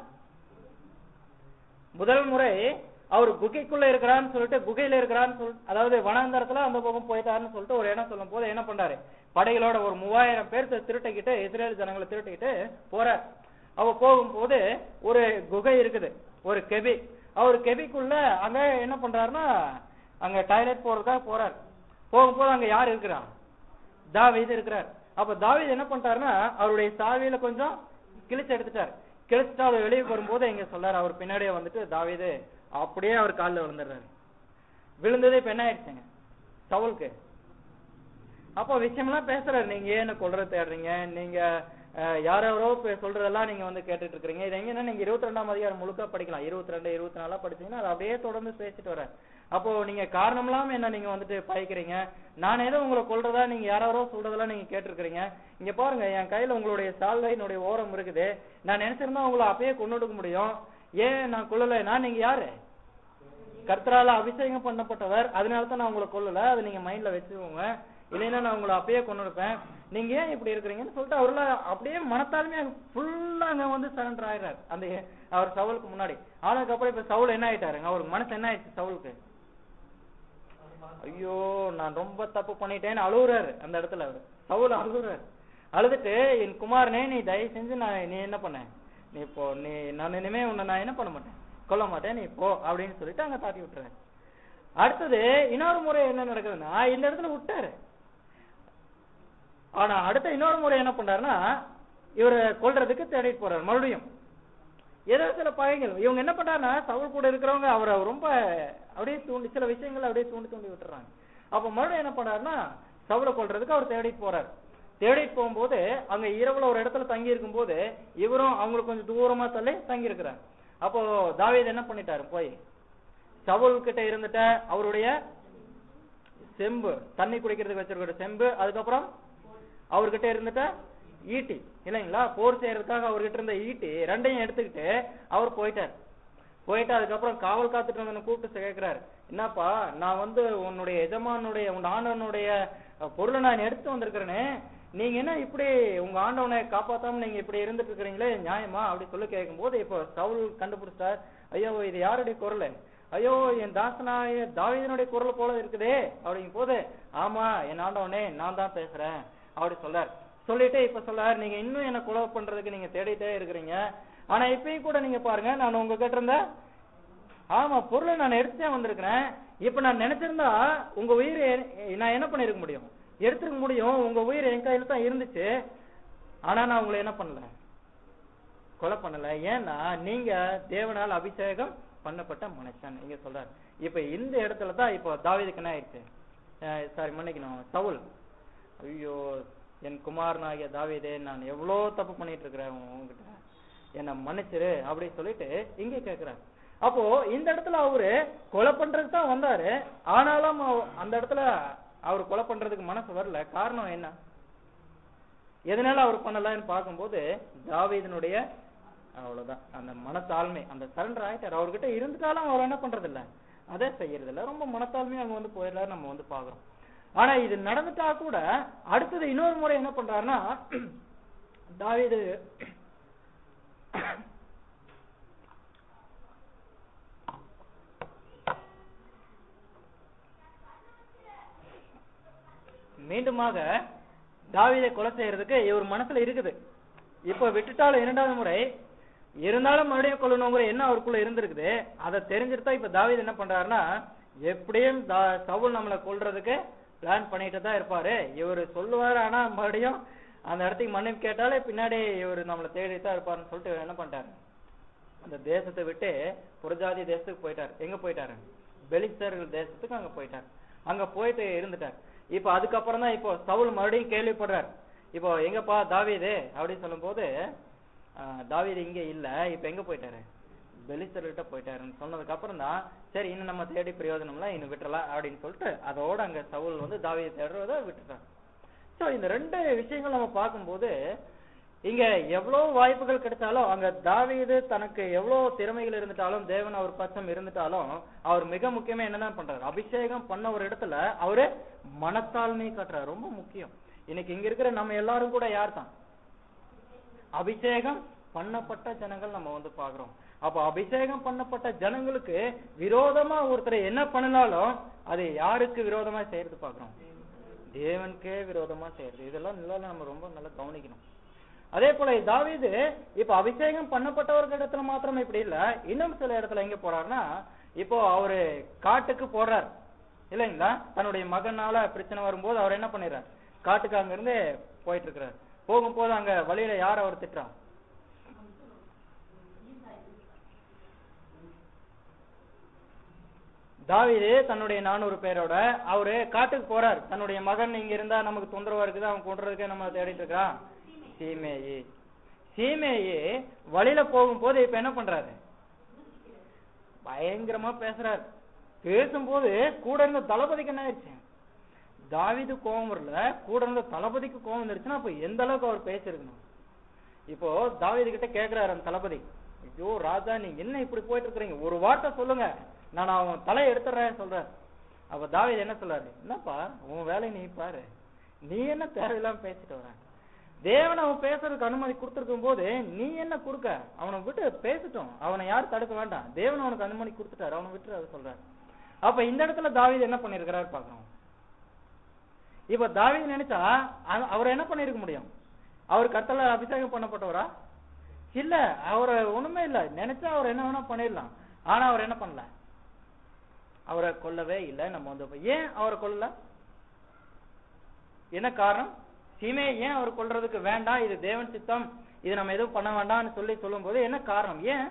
முதல் முறை அவர் குகைக்குள்ள இருக்கிறான்னு சொல்லிட்டு, குகையில இருக்கிறான்னு சொல்லிட்டு, அதாவது வனாந்தரத்துல அந்த பக்கம் போயிட்டாருன்னு சொல்லிட்டு ஒரு இடம் சொல்லும் போது என்ன பண்றாரு? படைகளோட ஒரு 3000 பேர் திருட்டிக்கிட்டு, இஸ்ரேல் ஜனங்களை திருட்டிக்கிட்டு போறார். அவ போகும்போது ஒரு குகை இருக்குது, ஒரு கெபி. அவர் கெபிக்குள்ள அங்க என்ன பண்றாருன்னா அங்க டாய்லெட் போறதா போறார். போகும்போது அங்க யார் இருக்கிறா? தாவீது இருக்கிறார். அப்ப தாவீது என்ன பண்றாருன்னா அவருடைய சாவியில கொஞ்சம் கிழிச்சு எடுத்துட்டார். கிழிச்சுட்டு அவர் வெளியே வரும்போது எங்க சொல்றாரு, அவர் பின்னாடியே தாவீது அப்படியே அவர் காலில் விழுந்துடுறாரு. விழுந்ததே இப்ப என்ன ஆயிடுச்சுங்க சவுலுக்கு? அப்போ விஷயம்லாம் பேசுறாரு, நீங்க ஏன் என்ன கொல்ற தேடுறீங்க, நீங்க யாரோ சொல்றதெல்லாம் நீங்க கேட்டுட்டு இருக்கீங்க. இது எங்கன்னா நீங்க 22ஆம் அதிகாரம் முழுக்க படிக்கலாம். 22, 24 படிச்சீங்கன்னா அது அப்படியே தொடர்ந்து பேசிட்டு வர. அப்போ நீங்க காரணம் இல்லாம என்ன நீங்க பயக்கிறீங்க, நான் ஏதோ உங்களை கொல்றதா நீங்க யாரோ சொல்றதெல்லாம் நீங்க கேட்டிருக்கிறீங்க. இங்க பாருங்க, என் கையில உங்களுடைய சால்வையினுடைய ஓரம் இருக்குது. நான் நினைச்சிருந்தா உங்களை அப்பயே கொண்டுடுக்க முடியும். ஏன் நான் கொல்லலைன்னா நீங்க யாரு? கர்த்தரால அபிஷேகம் பண்ணப்பட்டவர். அதனாலதான் நான் உங்களை கொல்லல. அதை நீங்க மைண்ட்ல வச்சுக்கோங்க. இல்லைன்னா நான் உங்களை அப்பயே கொண்டு இருப்பேன். நீங்க ஏன் இப்படி இருக்கிறீங்கன்னு சொல்லிட்டு அவர்ல அப்படியே மனத்தாலுமே ஃபுல்லா அங்க சரண்டர் ஆயிடுறாரு அந்த அவர் சவுலுக்கு முன்னாடி. ஆனதுக்கப்புறம் இப்ப சவுல் என்ன ஆயிட்டாருங்க? அவருக்கு மனசு என்ன ஆயிடுச்சு சவுலுக்கு? ஐயோ நான் ரொம்ப தப்பு பண்ணிட்டேன்னு அழுகுறாரு. அந்த இடத்துல அவர் சவுல் அழுகுறாரு. அழுதுட்டு, என் குமாரனே நீ தயவு செஞ்சு நீ என்ன பண்ண, நீ இப்போ நான் இனிமே உன்னை நான் என்ன பண்ண மாட்டேன், கொல்ல மாட்டேன், நீ போ அப்படின்னு சொல்லிட்டு அங்க தாட்டி விட்டுறாரு. அடுத்தது இன்னொரு முறை என்ன நடக்குதுன்னா இந்த இடத்துல விட்டாரு. ஆனா அடுத்த இன்னொரு முறை என்ன பண்றாருன்னா இவரை கொல்றதுக்கு தேடிட்டு போறாரு. மறுபடியும் ஏதோ சில பகைகள் இவங்க என்ன பண்றாருன்னா சவுல் கூட இருக்கிறவங்க அவரை ரொம்ப அப்படியே தூண்டி சில விஷயங்கள் அப்படியே தூண்டி விட்டுறாங்க. அப்ப மறுபடியும் என்ன பண்றாருன்னா சவுலை கொல்றதுக்கு அவர் தேடிட்டு போறாரு. தேடிட்டு போகும்போது அங்க இரவுல ஒரு இடத்துல தங்கி இருக்கும் போது இவரும் அவங்களுக்கு கொஞ்சம் தூரமா தங்கி இருக்கிறார். அப்போ தாவீது என்ன பண்ணிட்டாரு, போய் சவுல் கிட்ட இருந்துட்ட அவருடைய செம்பு, தண்ணி குடிக்கிறதுக்கு வச்சிருக்கிற செம்பு, அதுக்கப்புறம் அவர்கிட்ட இருந்துட்ட ஈட்டி இல்லைங்களா, போர் செய்யறதுக்காக அவர்கிட்ட இருந்த ஈட்டி ரெண்டையும் எடுத்துக்கிட்டு அவர் போயிட்டு அதுக்கப்புறம் காவல் காத்துட்டு வந்து கூப்பிட்டு கேட்கிறாரு, என்னப்பா நான் உன்னுடைய எஜமானுடைய உன் ஆண்டவனுடைய பொருளை நான் எடுத்து வந்திருக்கிறேன்னு, நீங்க என்ன இப்படி உங்க ஆண்டவனை காப்பாத்தாம நீங்க இப்படி இருந்துட்டு இருக்கிறீங்களே, நியாயமா அப்படி சொல்லி கேட்கும் போது இப்போ சவுல் கண்டுபிடிச்சார், ஐயோ இது யாருடைய குரல், ஐயோ என் தாசனாய தாவீதினுடைய குரல் போல இருக்குதே அப்படிங்கும் போது, ஆமா என் ஆண்டவனே நான் தான் பேசுறேன் அப்படி சொல்லிட்டு இப்ப சொல்றாரு, நீங்க இன்னும் என்ன கொலை பண்றதுக்கு நீங்க தேடிட்டே இருக்கிறீங்க. ஆனா இப்பயும் கூட நீங்க பாருங்க, நான் உங்க கிட்ட இருந்த ஆமா பொருளை நான் எடுத்துட்டே வந்திருக்கிறேன். இப்ப நான் நினைச்சிருந்தா உங்க உயிரை நான் என்ன பண்ணிருக்க முடியும், எடுத்துக்க முடியும். உங்க உயிர் என் கையில தான் இருந்துச்சு. ஆனா நான் உங்களை என்ன பண்ணல, கொலை பண்ணல. ஏன்னா நீங்க தேவனால் அபிஷேகம் பண்ணப்பட்ட மனுஷன் இங்க சொல்றாரு. இப்ப இந்த இடத்துலதான் இப்போ தாவீதுக்கு என்ன ஆயிடுச்சு, மன்னிக்கணும் சவுல், ஐயோ என் குமாரனாகிய தாவீதே நான் எவ்வளவு தப்பு பண்ணிட்டு இருக்கிறேன் உங்ககிட்ட, என்ன மன்னிச்சிரு அப்படி சொல்லிட்டு இங்கே கேட்கிறாரு. அப்போ இந்த இடத்துல அவரு கொலை பண்றதுக்கு தான் வந்தாரு. ஆனாலும் அந்த இடத்துல அவர் கொலை பண்றதுக்கு மனசு வரல. காரணம் என்ன, எதனால அவர் பண்ணலன்னு பார்க்கும்போது தாவீதினுடைய அவ்வளவுதான் அந்த மனத்தாழ்மை, அந்த சரண்டர் ஆயிட்டார். அவர்கிட்ட இருந்துட்டாலும் அவர் என்ன பண்றது இல்ல, அதை செய்யறது இல்ல. ரொம்ப மனத்தாழ்மையா அவங்க வந்து போயிடலாம் நம்ம வந்து பாக்குறோம். ஆனா இது நடந்துட்டா கூட அடுத்தது இன்னொரு முறை என்ன பண்றாருன்னா, தாவீது மீண்டுமாக தாவீதை கொலை செய்யறதுக்கு இவர் மனசுல இருக்குது. இப்ப விட்டுட்டாலும் இரண்டாவது முறை இருந்தாலும் மறுபடியும் கொல்லணுங்கிற என்ன அவருக்குள்ள இருந்திருக்குது. அதை தெரிஞ்சுட்டு தான் இப்ப தாவீது என்ன பண்றாருன்னா, எப்படியும் சவுல் நம்மளை கொல்றதுக்கு பிளான் பண்ணிட்டு தான் இருப்பாரு, இவரு சொல்லுவாரு, ஆனா மறுபடியும் அந்த இடத்துக்கு மன்னிப்பு கேட்டாலே பின்னாடி இவர் நம்மளை தேடித்தான் இருப்பாருன்னு சொல்லிட்டு இவர் என்ன பண்ணிட்டாரு, அந்த தேசத்தை விட்டு புறஜாதி தேசத்துக்கு போயிட்டாரு. எங்க போயிட்டாரு? பெலிஸ்தர்கள் தேசத்துக்கு அங்க போயிட்டாரு. அங்க போயிட்டு இருந்துட்டார். இப்ப அதுக்கப்புறம் தான் இப்போ சவுல் மறுபடியும் கேள்விப்படுறாரு, இப்போ எங்கப்பா தாவீது அப்படின்னு சொல்லும் போது, தாவீது இங்க இல்ல, இப்ப எங்க போயிட்டாரு? பெலிஸ்தர்கிட்ட போயிட்டாருன்னு சொன்னதுக்கு அப்புறம் தான் சரி இன்னும் நம்ம தேடி பிரயோஜனம்ல இன்னும் விட்டுறலாம் அப்படின்னு சொல்லிட்டு அதோட அங்க சவுல் வந்து தாவீதை தேடுறத விட்டுட்டாங்க. சோ இந்த ரெண்டு விஷயங்கள் நம்ம பார்க்கும்போது, இங்க எவ்வளவு வாய்ப்புகள் கிடைச்சாலும் அங்க தாவீது தனக்கு எவ்வளவு திறமைகள் இருந்துட்டாலும் தேவன் அவர் பட்சம் இருந்துட்டாலும் அவர் மிக முக்கியமா என்னதான் பண்றாரு, அபிஷேகம் பண்ண ஒரு இடத்துல அவரு மனத்தாழ்மை காட்டுறாரு. ரொம்ப முக்கியம். இன்னைக்கு இங்க இருக்கிற நம்ம எல்லாரும் கூட யார் தான்? அபிஷேகம் பண்ணப்பட்ட ஜனங்கள் நம்ம வந்து பாக்குறோம். அப்ப அபிஷேகம் பண்ணப்பட்ட ஜனங்களுக்கு விரோதமா ஒருத்தரை என்ன பண்ணினாலும் அது யாருக்கு விரோதமா செய்யறது பாக்குறோம்? தேவனுக்கே விரோதமா செய்யறது. இதெல்லாம் நல்லா நம்ம ரொம்ப நல்லா கவனிக்கணும். அதே போல தாவீது இப்ப அபிஷேகம் பண்ணப்பட்டவர்கள் இடத்துல மாத்திரம் இப்படி இல்ல, இன்னும் சில இடத்துல எங்க போறாருன்னா, இப்போ அவரு காட்டுக்கு போறார் இல்லைங்களா, தன்னுடைய மகனால பிரச்சனை வரும்போது அவர் என்ன பண்ணிடுறார், காட்டுக்கு அங்க இருந்து போயிட்டு இருக்கிறார். போகும்போது அங்க வழியில யார் அவர் திட்டுறா? தாவீது தன்னுடைய 400 பேரோட அவரு காட்டுக்கு போறார். தன்னுடைய மகன் இங்க இருந்தா நமக்கு தொந்தரவா இருக்குது, அவன் கொன்றதுக்கே நம்ம தேடிட்டு இருக்கான். சீமேயி வழியில போகும்போது இப்ப என்ன பண்றாரு, பயங்கரமா பேசுறாரு. பேசும்போது கூட இருந்த தளபதிக்கு என்ன ஆயிடுச்சு, தாவீது கோபம் வரல, கூட இருந்த தளபதிக்கு கோபம் வந்துருச்சுன்னா அப்ப எந்த அளவுக்கு அவர் பேசிருக்கணும். இப்போ தாவீது கிட்ட கேக்குறாரு அந்த தளபதி, ஐயோ ராஜா நீங்க என்ன இப்படி போயிட்டு இருக்கிறீங்க, ஒரு வார்த்தை சொல்லுங்க, நான் அவன் தலையை எடுத்துறேன் சொல்றாரு. அப்ப தாவீது என்ன சொல்றாரு, என்னப்பா உன் வேலையை நீ பாரு, நீ என்ன தேவையில்லாம பேசிட்டு வர, தேவன் அவன் பேசுறதுக்கு அனுமதி கொடுத்திருக்கும் போது நீ என்ன கொடுக்க, அவனை விட்டு பேசிட்டோம், அவனை யாரும் தடுக்க வேண்டாம், தேவன் அவனுக்கு அனுமதி கொடுத்துட்டாரு, அவனை விட்டு அதை சொல்றாரு. அப்ப இந்த இடத்துல தாவீது என்ன பண்ணிருக்கிறாரு பாக்கணும். இப்ப தாவீது நினைச்சா அவர் என்ன பண்ணிருக்க முடியும், அவர் கர்த்தரால அபிஷேகம் பண்ணப்பட்டவரா இல்ல, அவரை ஒண்ணுமே இல்ல, நினைச்சா அவர் என்ன வேணா பண்ணிடலாம். ஆனா அவர் என்ன பண்ணல, அவரை கொல்லவே இல்லை. நம்ம வந்து ஏன் அவரை கொல்லல, என்ன காரணம், சீமையை ஏன் அவர் கொல்றதுக்கு வேண்டாம், இது தேவன் சித்தம், இது நம்ம எதுவும் பண்ண வேண்டாம்னு சொல்லும் போது என்ன காரணம், ஏன்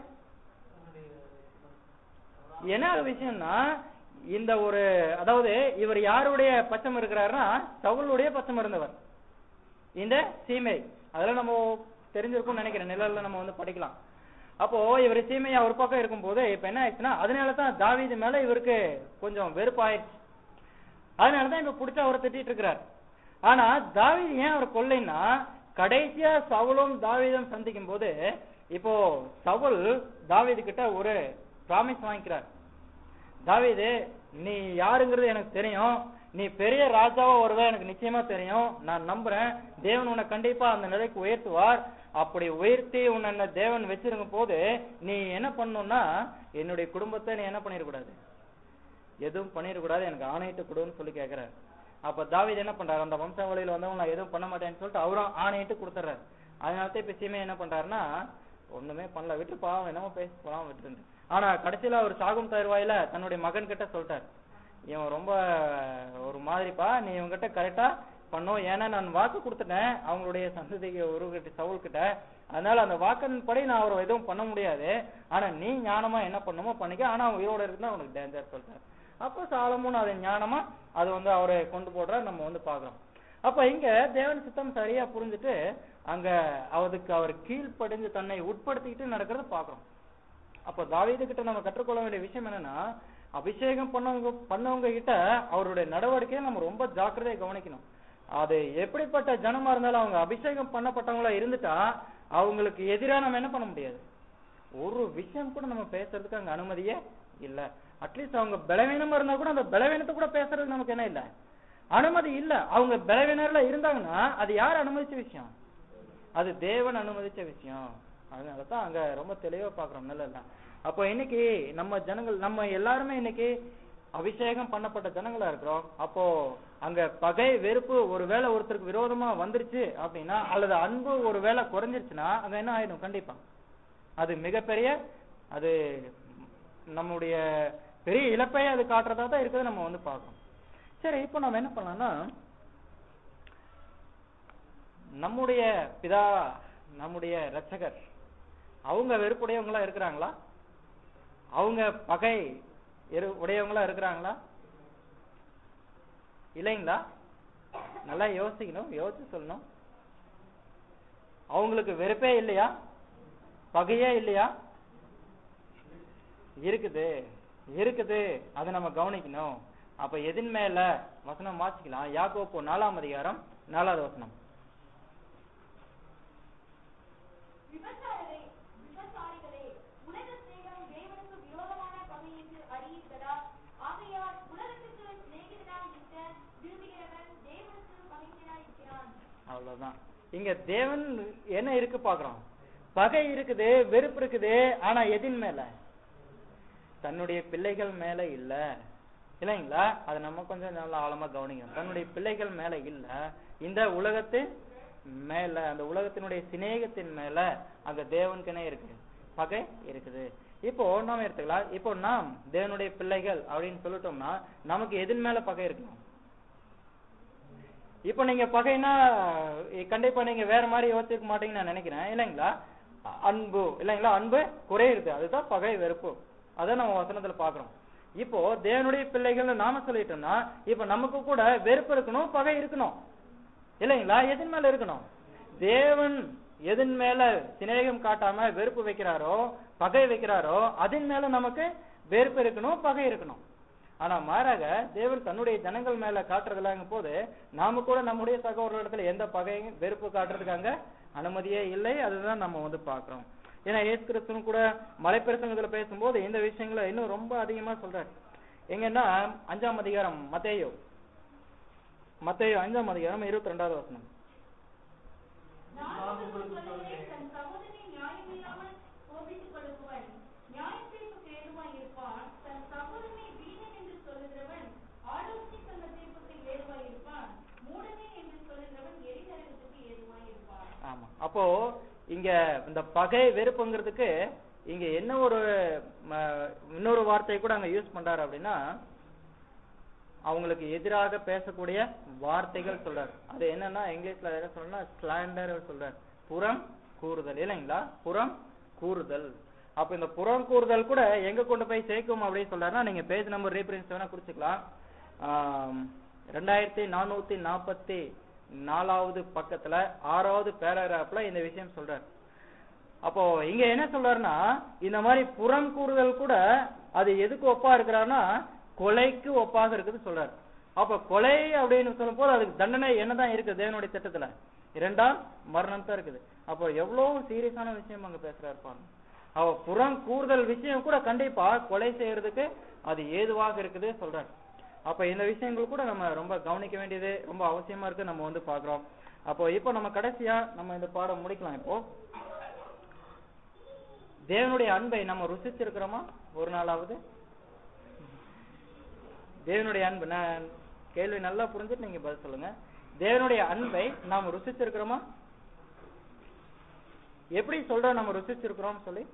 என்ன விஷயம்னா, இந்த ஒரு அதாவது இவர் யாருடைய பட்சம் இருக்கிறாருன்னா சவுலுடைய பட்சம் இருந்தவர் இந்த சீமை. அதெல்லாம் நம்ம தெரிஞ்சிருக்கும் நினைக்கிறேன், நிழல்ல நம்ம வந்து படிக்கலாம். அப்போ இவர் சீமையா ஒரு பக்கம் இருக்கும் போது இப்ப என்ன ஆயிடுச்சுன்னா, அதனாலதான் தாவீது மேல இவருக்கு கொஞ்சம் வெறுப்பாயிடுச்சு. அதனாலதான் இப்ப பிடிச்ச அவரை திட்டிட்டு இருக்கிறார். ஆனா தாவீது ஏன் அவர் கொல்லைன்னா, கடைசியா சவுலும் தாவீதும் சந்திக்கும் போது இப்போ சவுல் தாவீது கிட்ட ஒரு பிராமிஸ் வாங்கிக்கிறார். தாவீது நீ யாருங்கிறது எனக்கு தெரியும், நீ பெரிய ராஜாவா வருவ எனக்கு நிச்சயமா தெரியும், நான் நம்புறேன், தேவன் உன்னை கண்டிப்பா அந்த நிலைக்கு உயர்த்துவார், அப்படி உயர்த்தி உன்னை தேவன் வச்சிருக்கும் போது நீ என்ன பண்ணணும்னா என்னுடைய குடும்பத்தை நீ என்ன பண்ணிடக்கூடாது, எதுவும் பண்ணிடக்கூடாது, எனக்கு ஆணையிட்டு கொடுன்னு சொல்லி கேட்கிறாரு. அப்ப தாவீது என்ன பண்றாரு, அந்த வம்ச வழியில வந்தவங்க நான் எதுவும் பண்ண மாட்டேன்னு சொல்லிட்டு அவரும் ஆணையிட்டு கொடுத்துறாரு. அதனாலதான் இப்ப சீமை என்ன பண்றாருன்னா, ஒண்ணுமே பண்ணல, விட்டு பாவம் என்னமோ பேசி பாவம் விட்டு. ஆனா கடைசியில அவர் சாகும் தருவாயில தன்னுடைய மகன் கிட்ட சொல்லிட்டாரு, இவன் ரொம்ப ஒரு மாதிரிப்பா, நீ இவங்கிட்ட கரெக்டா பண்ணும், ஏன்னா நான் வாக்கு கொடுத்துட்டேன் அவங்களுடைய சந்ததிக்கு ஒரு சவுல் கிட்ட, அதனால அந்த வாக்கின் படி நான் அவரை எதுவும் பண்ண முடியாது, ஆனா நீ ஞானமா என்ன பண்ணுமோ பண்ணிக்க, ஆனா அவன் உயிரோட இருக்குன்னா அவனுக்கு டேஞ்சர் சொல்லிட்டாரு. அப்ப சாலமோன் அதை ஞானமா அது வந்து அவரை கொண்டு போடுற நம்ம வந்து பாக்குறோம். அப்ப இங்க தேவன் சித்தம் சரியா புரிஞ்சுட்டு அங்க அதுக்கு அவர் கீழ்ப்படிஞ்சு தன்னை உட்படுத்திக்கிட்டு நடக்கிறத பாக்குறோம். அப்ப தாவீது கிட்ட நம்ம கற்றுக்கொள்ள வேண்டிய விஷயம் என்னன்னா, அபிஷேகம் பண்ணவங்க கிட்ட அவருடைய நடவடிக்கையை நம்ம ரொம்ப ஜாக்கிரதையா கவனிக்கணும். அது எப்படிப்பட்ட ஜனமா இருந்தாலும் அவங்க அபிஷேகம் பண்ணப்பட்டவங்களா இருந்துட்டா அவங்களுக்கு எதிராக நம்ம என்ன பண்ண முடியாது, ஒரு விஷயம் கூட நம்ம பேசுறதுக்கு அங்க அனுமதியே இல்ல. அட்லீஸ்ட் அவங்க பலவீனமா இருந்தா கூட அந்த பலவீனத்தை கூட பேசுறதுக்கு நமக்கு என்ன இல்ல, அனுமதி இல்ல. அவங்க பலவீனர்ல இருந்தாங்கன்னா அது யார் அனுமதிச்ச விஷயம்? அது தேவன் அனுமதிச்ச விஷயம். அதனாலதான் அங்க ரொம்ப தெளிவா பாக்குறோம். நல்ல அப்போ இன்னைக்கு நம்ம ஜனங்கள், நம்ம எல்லாருமே இன்னைக்கு அபிஷேகம் பண்ணப்பட்ட ஜனங்களா இருக்கிறோம். அப்போ அங்க பகை வெறுப்பு ஒருவேளை ஒருத்தருக்கு விரோதமா வந்துருச்சு அப்படின்னா, அல்லது அன்பு ஒருவேளை குறைஞ்சிருச்சுன்னா அங்க என்ன ஆயிடும்? கண்டிப்பா அது மிகப்பெரிய, அது நம்முடைய பெரிய இழப்பை அது காட்டுறதா தான் இருக்குது நம்ம வந்து பார்க்கணும். சரி, இப்போ நம்ம என்ன பண்ணலாம்னா, நம்முடைய பிதா, நம்முடைய இரட்சகர் அவங்க வெறுப்புடையவங்களா இருக்கிறாங்களா? அவங்க பகை உடையவங்களா இருக்கிறாங்களா? இல்லைங்களா? நல்லா யோசிக்கணும், யோசிச்சு சொல்லணும். அவங்களுக்கு வெறுப்பே இல்லையா? பகையே இல்லையா? இருக்குது, இருக்குது. அதை நம்ம கவனிக்கணும். அப்ப எதின் மேல வசனம் வாசிக்கலாம். யாக்கோப்பு 4ஆம் அதிகாரம் 4வது வசனம். அவ்வளவுதான். இங்க தேவன் என்ன இருக்கு பாக்குறோம்? பகை இருக்குது, வெறுப்பு இருக்குது. ஆனா எதின் மேல? தன்னுடைய பிள்ளைகள் மேல இல்ல. இல்லைங்களா? அது நம்ம கொஞ்சம் நல்லா ஆழமா கவனிக்கணும். தன்னுடைய பிள்ளைகள் மேல இல்ல, இந்த உலகத்தின் மேல, அந்த உலகத்தினுடைய சிநேகத்தின் மேல அங்க தேவனுக்கு என்ன இருக்கு? பகை இருக்குது. இப்போ நாம எடுத்துக்கலாம். இப்போ நாம் தேவனுடைய பிள்ளைகள் அப்படின்னு சொல்லிட்டோம்னா நமக்கு எதின் மேல பகை இருக்கணும். இப்ப நீங்க பகைனா கண்டிப்பா நீங்க வேற மாதிரி யோசிக்க மாட்டீங்கன்னு நான் நினைக்கிறேன். இல்லைங்களா? அன்பு, இல்லைங்களா? அன்பு குறையுது, அதுதான் பகை வெறுப்பு. அதான் நம்ம வசனத்துல பாக்குறோம். இப்போ தேவனுடைய பிள்ளைகள் நாம சொல்லிட்டோம்னா இப்ப நமக்கு கூட வெறுப்பு இருக்கணும், பகை இருக்கணும். இல்லைங்களா? எதின் மேல இருக்கணும்? தேவன் எதின் மேல சிநேகம் காட்டாம வெறுப்பு வைக்கிறாரோ, பகை வைக்கிறாரோ, அதன் மேல நமக்கு வெறுப்பு இருக்கணும், பகை இருக்கணும். ஆனா மாறாக தேவன் தன்னுடைய ஜனங்கள் மேல காட்டுறதுலாங்க போது நாம கூட நம்முடைய சகோதரர்களிடத்துல எந்த பகையும் வெறுப்பு காட்டுறதுக்கு அங்க அனுமதியே இல்லை. அதுதான் நம்ம வந்து பாக்குறோம். ஏன்னா இயேசு கிறிஸ்துவும் கூட மலைப்பிரசங்கத்துல பேசும்போது இந்த விஷயங்களை இன்னும் ரொம்ப அதிகமா சொல்றாரு. எங்கன்னா 5ஆம் அதிகாரம் மத்தேயு 5ஆம் அதிகாரம் 22வது வசனம். ஆமா, அப்போ இங்க இந்த பகை வெறுப்புங்கிறதுக்கு இங்க என்ன ஒரு இன்னொரு வார்த்தையை கூட அங்க யூஸ் பண்றாரு அப்படின்னா, அவங்களுக்கு எதிராக பேசக்கூடிய வார்த்தைகள் சொல்றாரு. அது என்னன்னா இங்கிலீஷ்ல என்ன சொல்றா, ஸ்லாண்டர் சொல்றாரு, புறம் கூறுதல். இல்லைங்களா? புறம் கூறுதல். அப்ப இந்த புறம் கூறுதல் கூட எங்க கொண்டு போய் சேர்க்கும் அப்படின்னு சொல்றாருன்னா, நீங்க பேஜ் நம்பர் ரீஃபரன்ஸ் வேணா குறிச்சுக்கலாம். 2444வது பக்கத்துல 6வது பேராகிராஃப்ல இந்த விஷயம் சொல்றாரு. அப்போ இங்க என்ன சொல்றாருன்னா, இந்த மாதிரி புறம் கூறுதல் கூட அது எதுக்கு ஒப்பா இருக்கிறாருன்னா கொலைக்கு ஒப்பாக இருக்குது சொல்றாரு. அப்ப கொலை அப்படின்னு சொல்லும் போது அதுக்கு தண்டனை என்னதான் இருக்கு தேவனுடைய திட்டத்துல? 2ஆம் மரணம் தான் இருக்குது. அப்போ எவ்வளவு சீரியஸான விஷயம் அங்க பேசுறாரு பாருங்க. அவ புறம் கூறுதல் விஷயம் கூட கண்டிப்பா கொலை செய்யறதுக்கு அது ஏதுவாக இருக்குது சொல்றாரு. அப்ப இந்த விஷயங்கள் கூட நம்ம ரொம்ப கவனிக்க வேண்டியது ரொம்ப அவசியமா இருக்கு, நம்ம வந்து பாக்குறோம். அப்போ இப்போ நம்ம கடைசியா நம்ம இந்த பாடம் முடிக்கலாம். இப்போ தேவனுடைய அன்பை நம்ம ருசிச்சிருக்கிறோமா? ஒரு நாளாவது தேவனுடைய அன்பு, நான் கேள்வி நல்லா புரிஞ்சுட்டு நீங்க பதில் சொல்லுங்க. தேவனுடைய அன்பை நாம் ருசிச்சிருக்கிறோமா? எப்படி சொல்றோம் நம்ம ருசிச்சிருக்கிறோம் சொல்லி?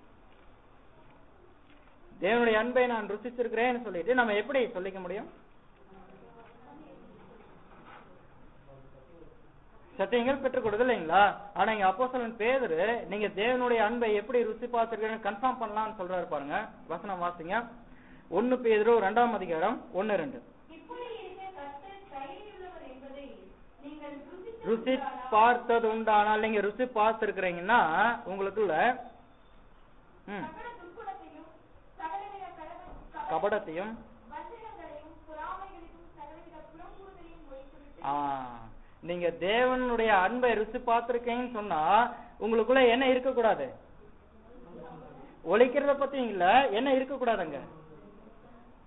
தேவனுடைய அன்பை நான் ருசிச்சிருக்கிறேன்னு சொல்லிட்டு நம்ம எப்படி சொல்லிக்க முடியும்? சத்தியங்கள் பெற்றுக் கொடுது இல்லைங்களா? ஆனா இங்க அப்போஸ்தலன் பேதுரு நீங்க தேவனுடைய அன்பை எப்படி ருசி பார்த்திருக்கீங்கன்னு கன்ஃபார்ம் பண்ணலாம்னு சொல்றாரு பாருங்க. வசனம் வாசிங்க. 1 பேதுரு 2ஆம் அதிகாரம் 1-2. ருசி பார்த்தது உண்டானால், நீங்க ருசி பார்த்திருக்கிறீங்கன்னா உங்களுக்குள்ள கபடத்தையும் நீங்க தேவனுடைய அன்பை ருசி பார்த்திருக்கீங்கன்னு சொன்னா உங்களுக்குள்ள என்ன இருக்கக்கூடாது? ஒழிக்கிறத பத்தி இல்ல, என்ன இருக்கக்கூடாதுங்க?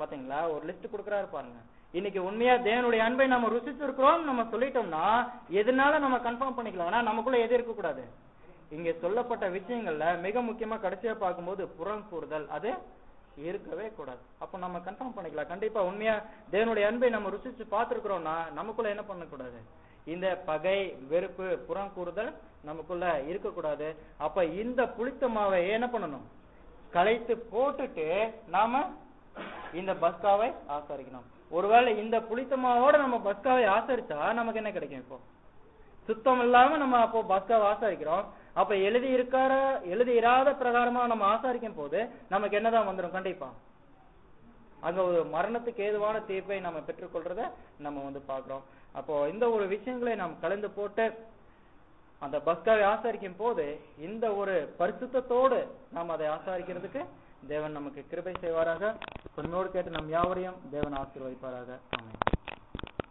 பாத்தீங்களா, ஒரு லிஸ்ட் கொடுக்கறாரு பாருங்க. இன்னைக்கு உண்மையா தேவனுடைய அன்பை நம்ம ருசிச்சிருக்கிறோம் நம்ம சொல்லிட்டோம்னா எதனால நம்ம கன்ஃபார்ம் பண்ணிக்கலாம். ஆனா நமக்குள்ள எது இருக்க கூடாது, இங்க சொல்லப்பட்ட விஷயங்கள்ல மிக முக்கியமா கடைசியா பார்க்கும்போது புறம் கூறுதல் அது இருக்கவே கூடாது. அப்ப நம்ம கன்ஃபார்ம் பண்ணிக்கலாம். கண்டிப்பா உண்மையா தேவனுடைய அன்பை நம்ம ருசிச்சு பார்த்திருக்கிறோம்னா நமக்குள்ள என்ன பண்ணக்கூடாது, இந்த பகை வெறுப்பு புறம் கூறுதல் நமக்குள்ள இருக்கக்கூடாது. அப்ப இந்த புளித்த மாவை என்ன பண்ணணும், களைத்து போட்டுட்டு நாம இந்த பஸ்காவை ஆசரிக்கணும். ஒருவேளை இந்த புளித்த மாவோட நம்ம பஸ்காவை ஆசரிச்சா நமக்கு என்ன கிடைக்கும், இப்போ சுத்தம் இல்லாம நம்ம அப்போ பஸ்காவை ஆசரிக்கிறோம். அப்ப எழுதி இராத பிரகாரமா நம்ம ஆசரிக்கும் போது நமக்கு என்னதான் வந்துடும், கண்டிப்பா அங்க ஒரு மரணத்துக்கு ஏதுவான தீர்ப்பை நம்ம பெற்றுக்கொள்றத நம்ம பாக்குறோம். அப்போ இந்த ஒரு விஷயங்களை நாம் கலந்து போட்டு அந்த பஸ்காவை ஆசரிக்கும் போது இந்த ஒரு பரிசுத்தத்தோடு நாம் அதை ஆசரிக்கிறதுக்கு தேவன் நமக்கு கிருபை செய்வாராக. உண்மையோடு கேட்டு நம் யாவரையும் தேவன் ஆசீர்வதிப்பாராக. ஆமென்.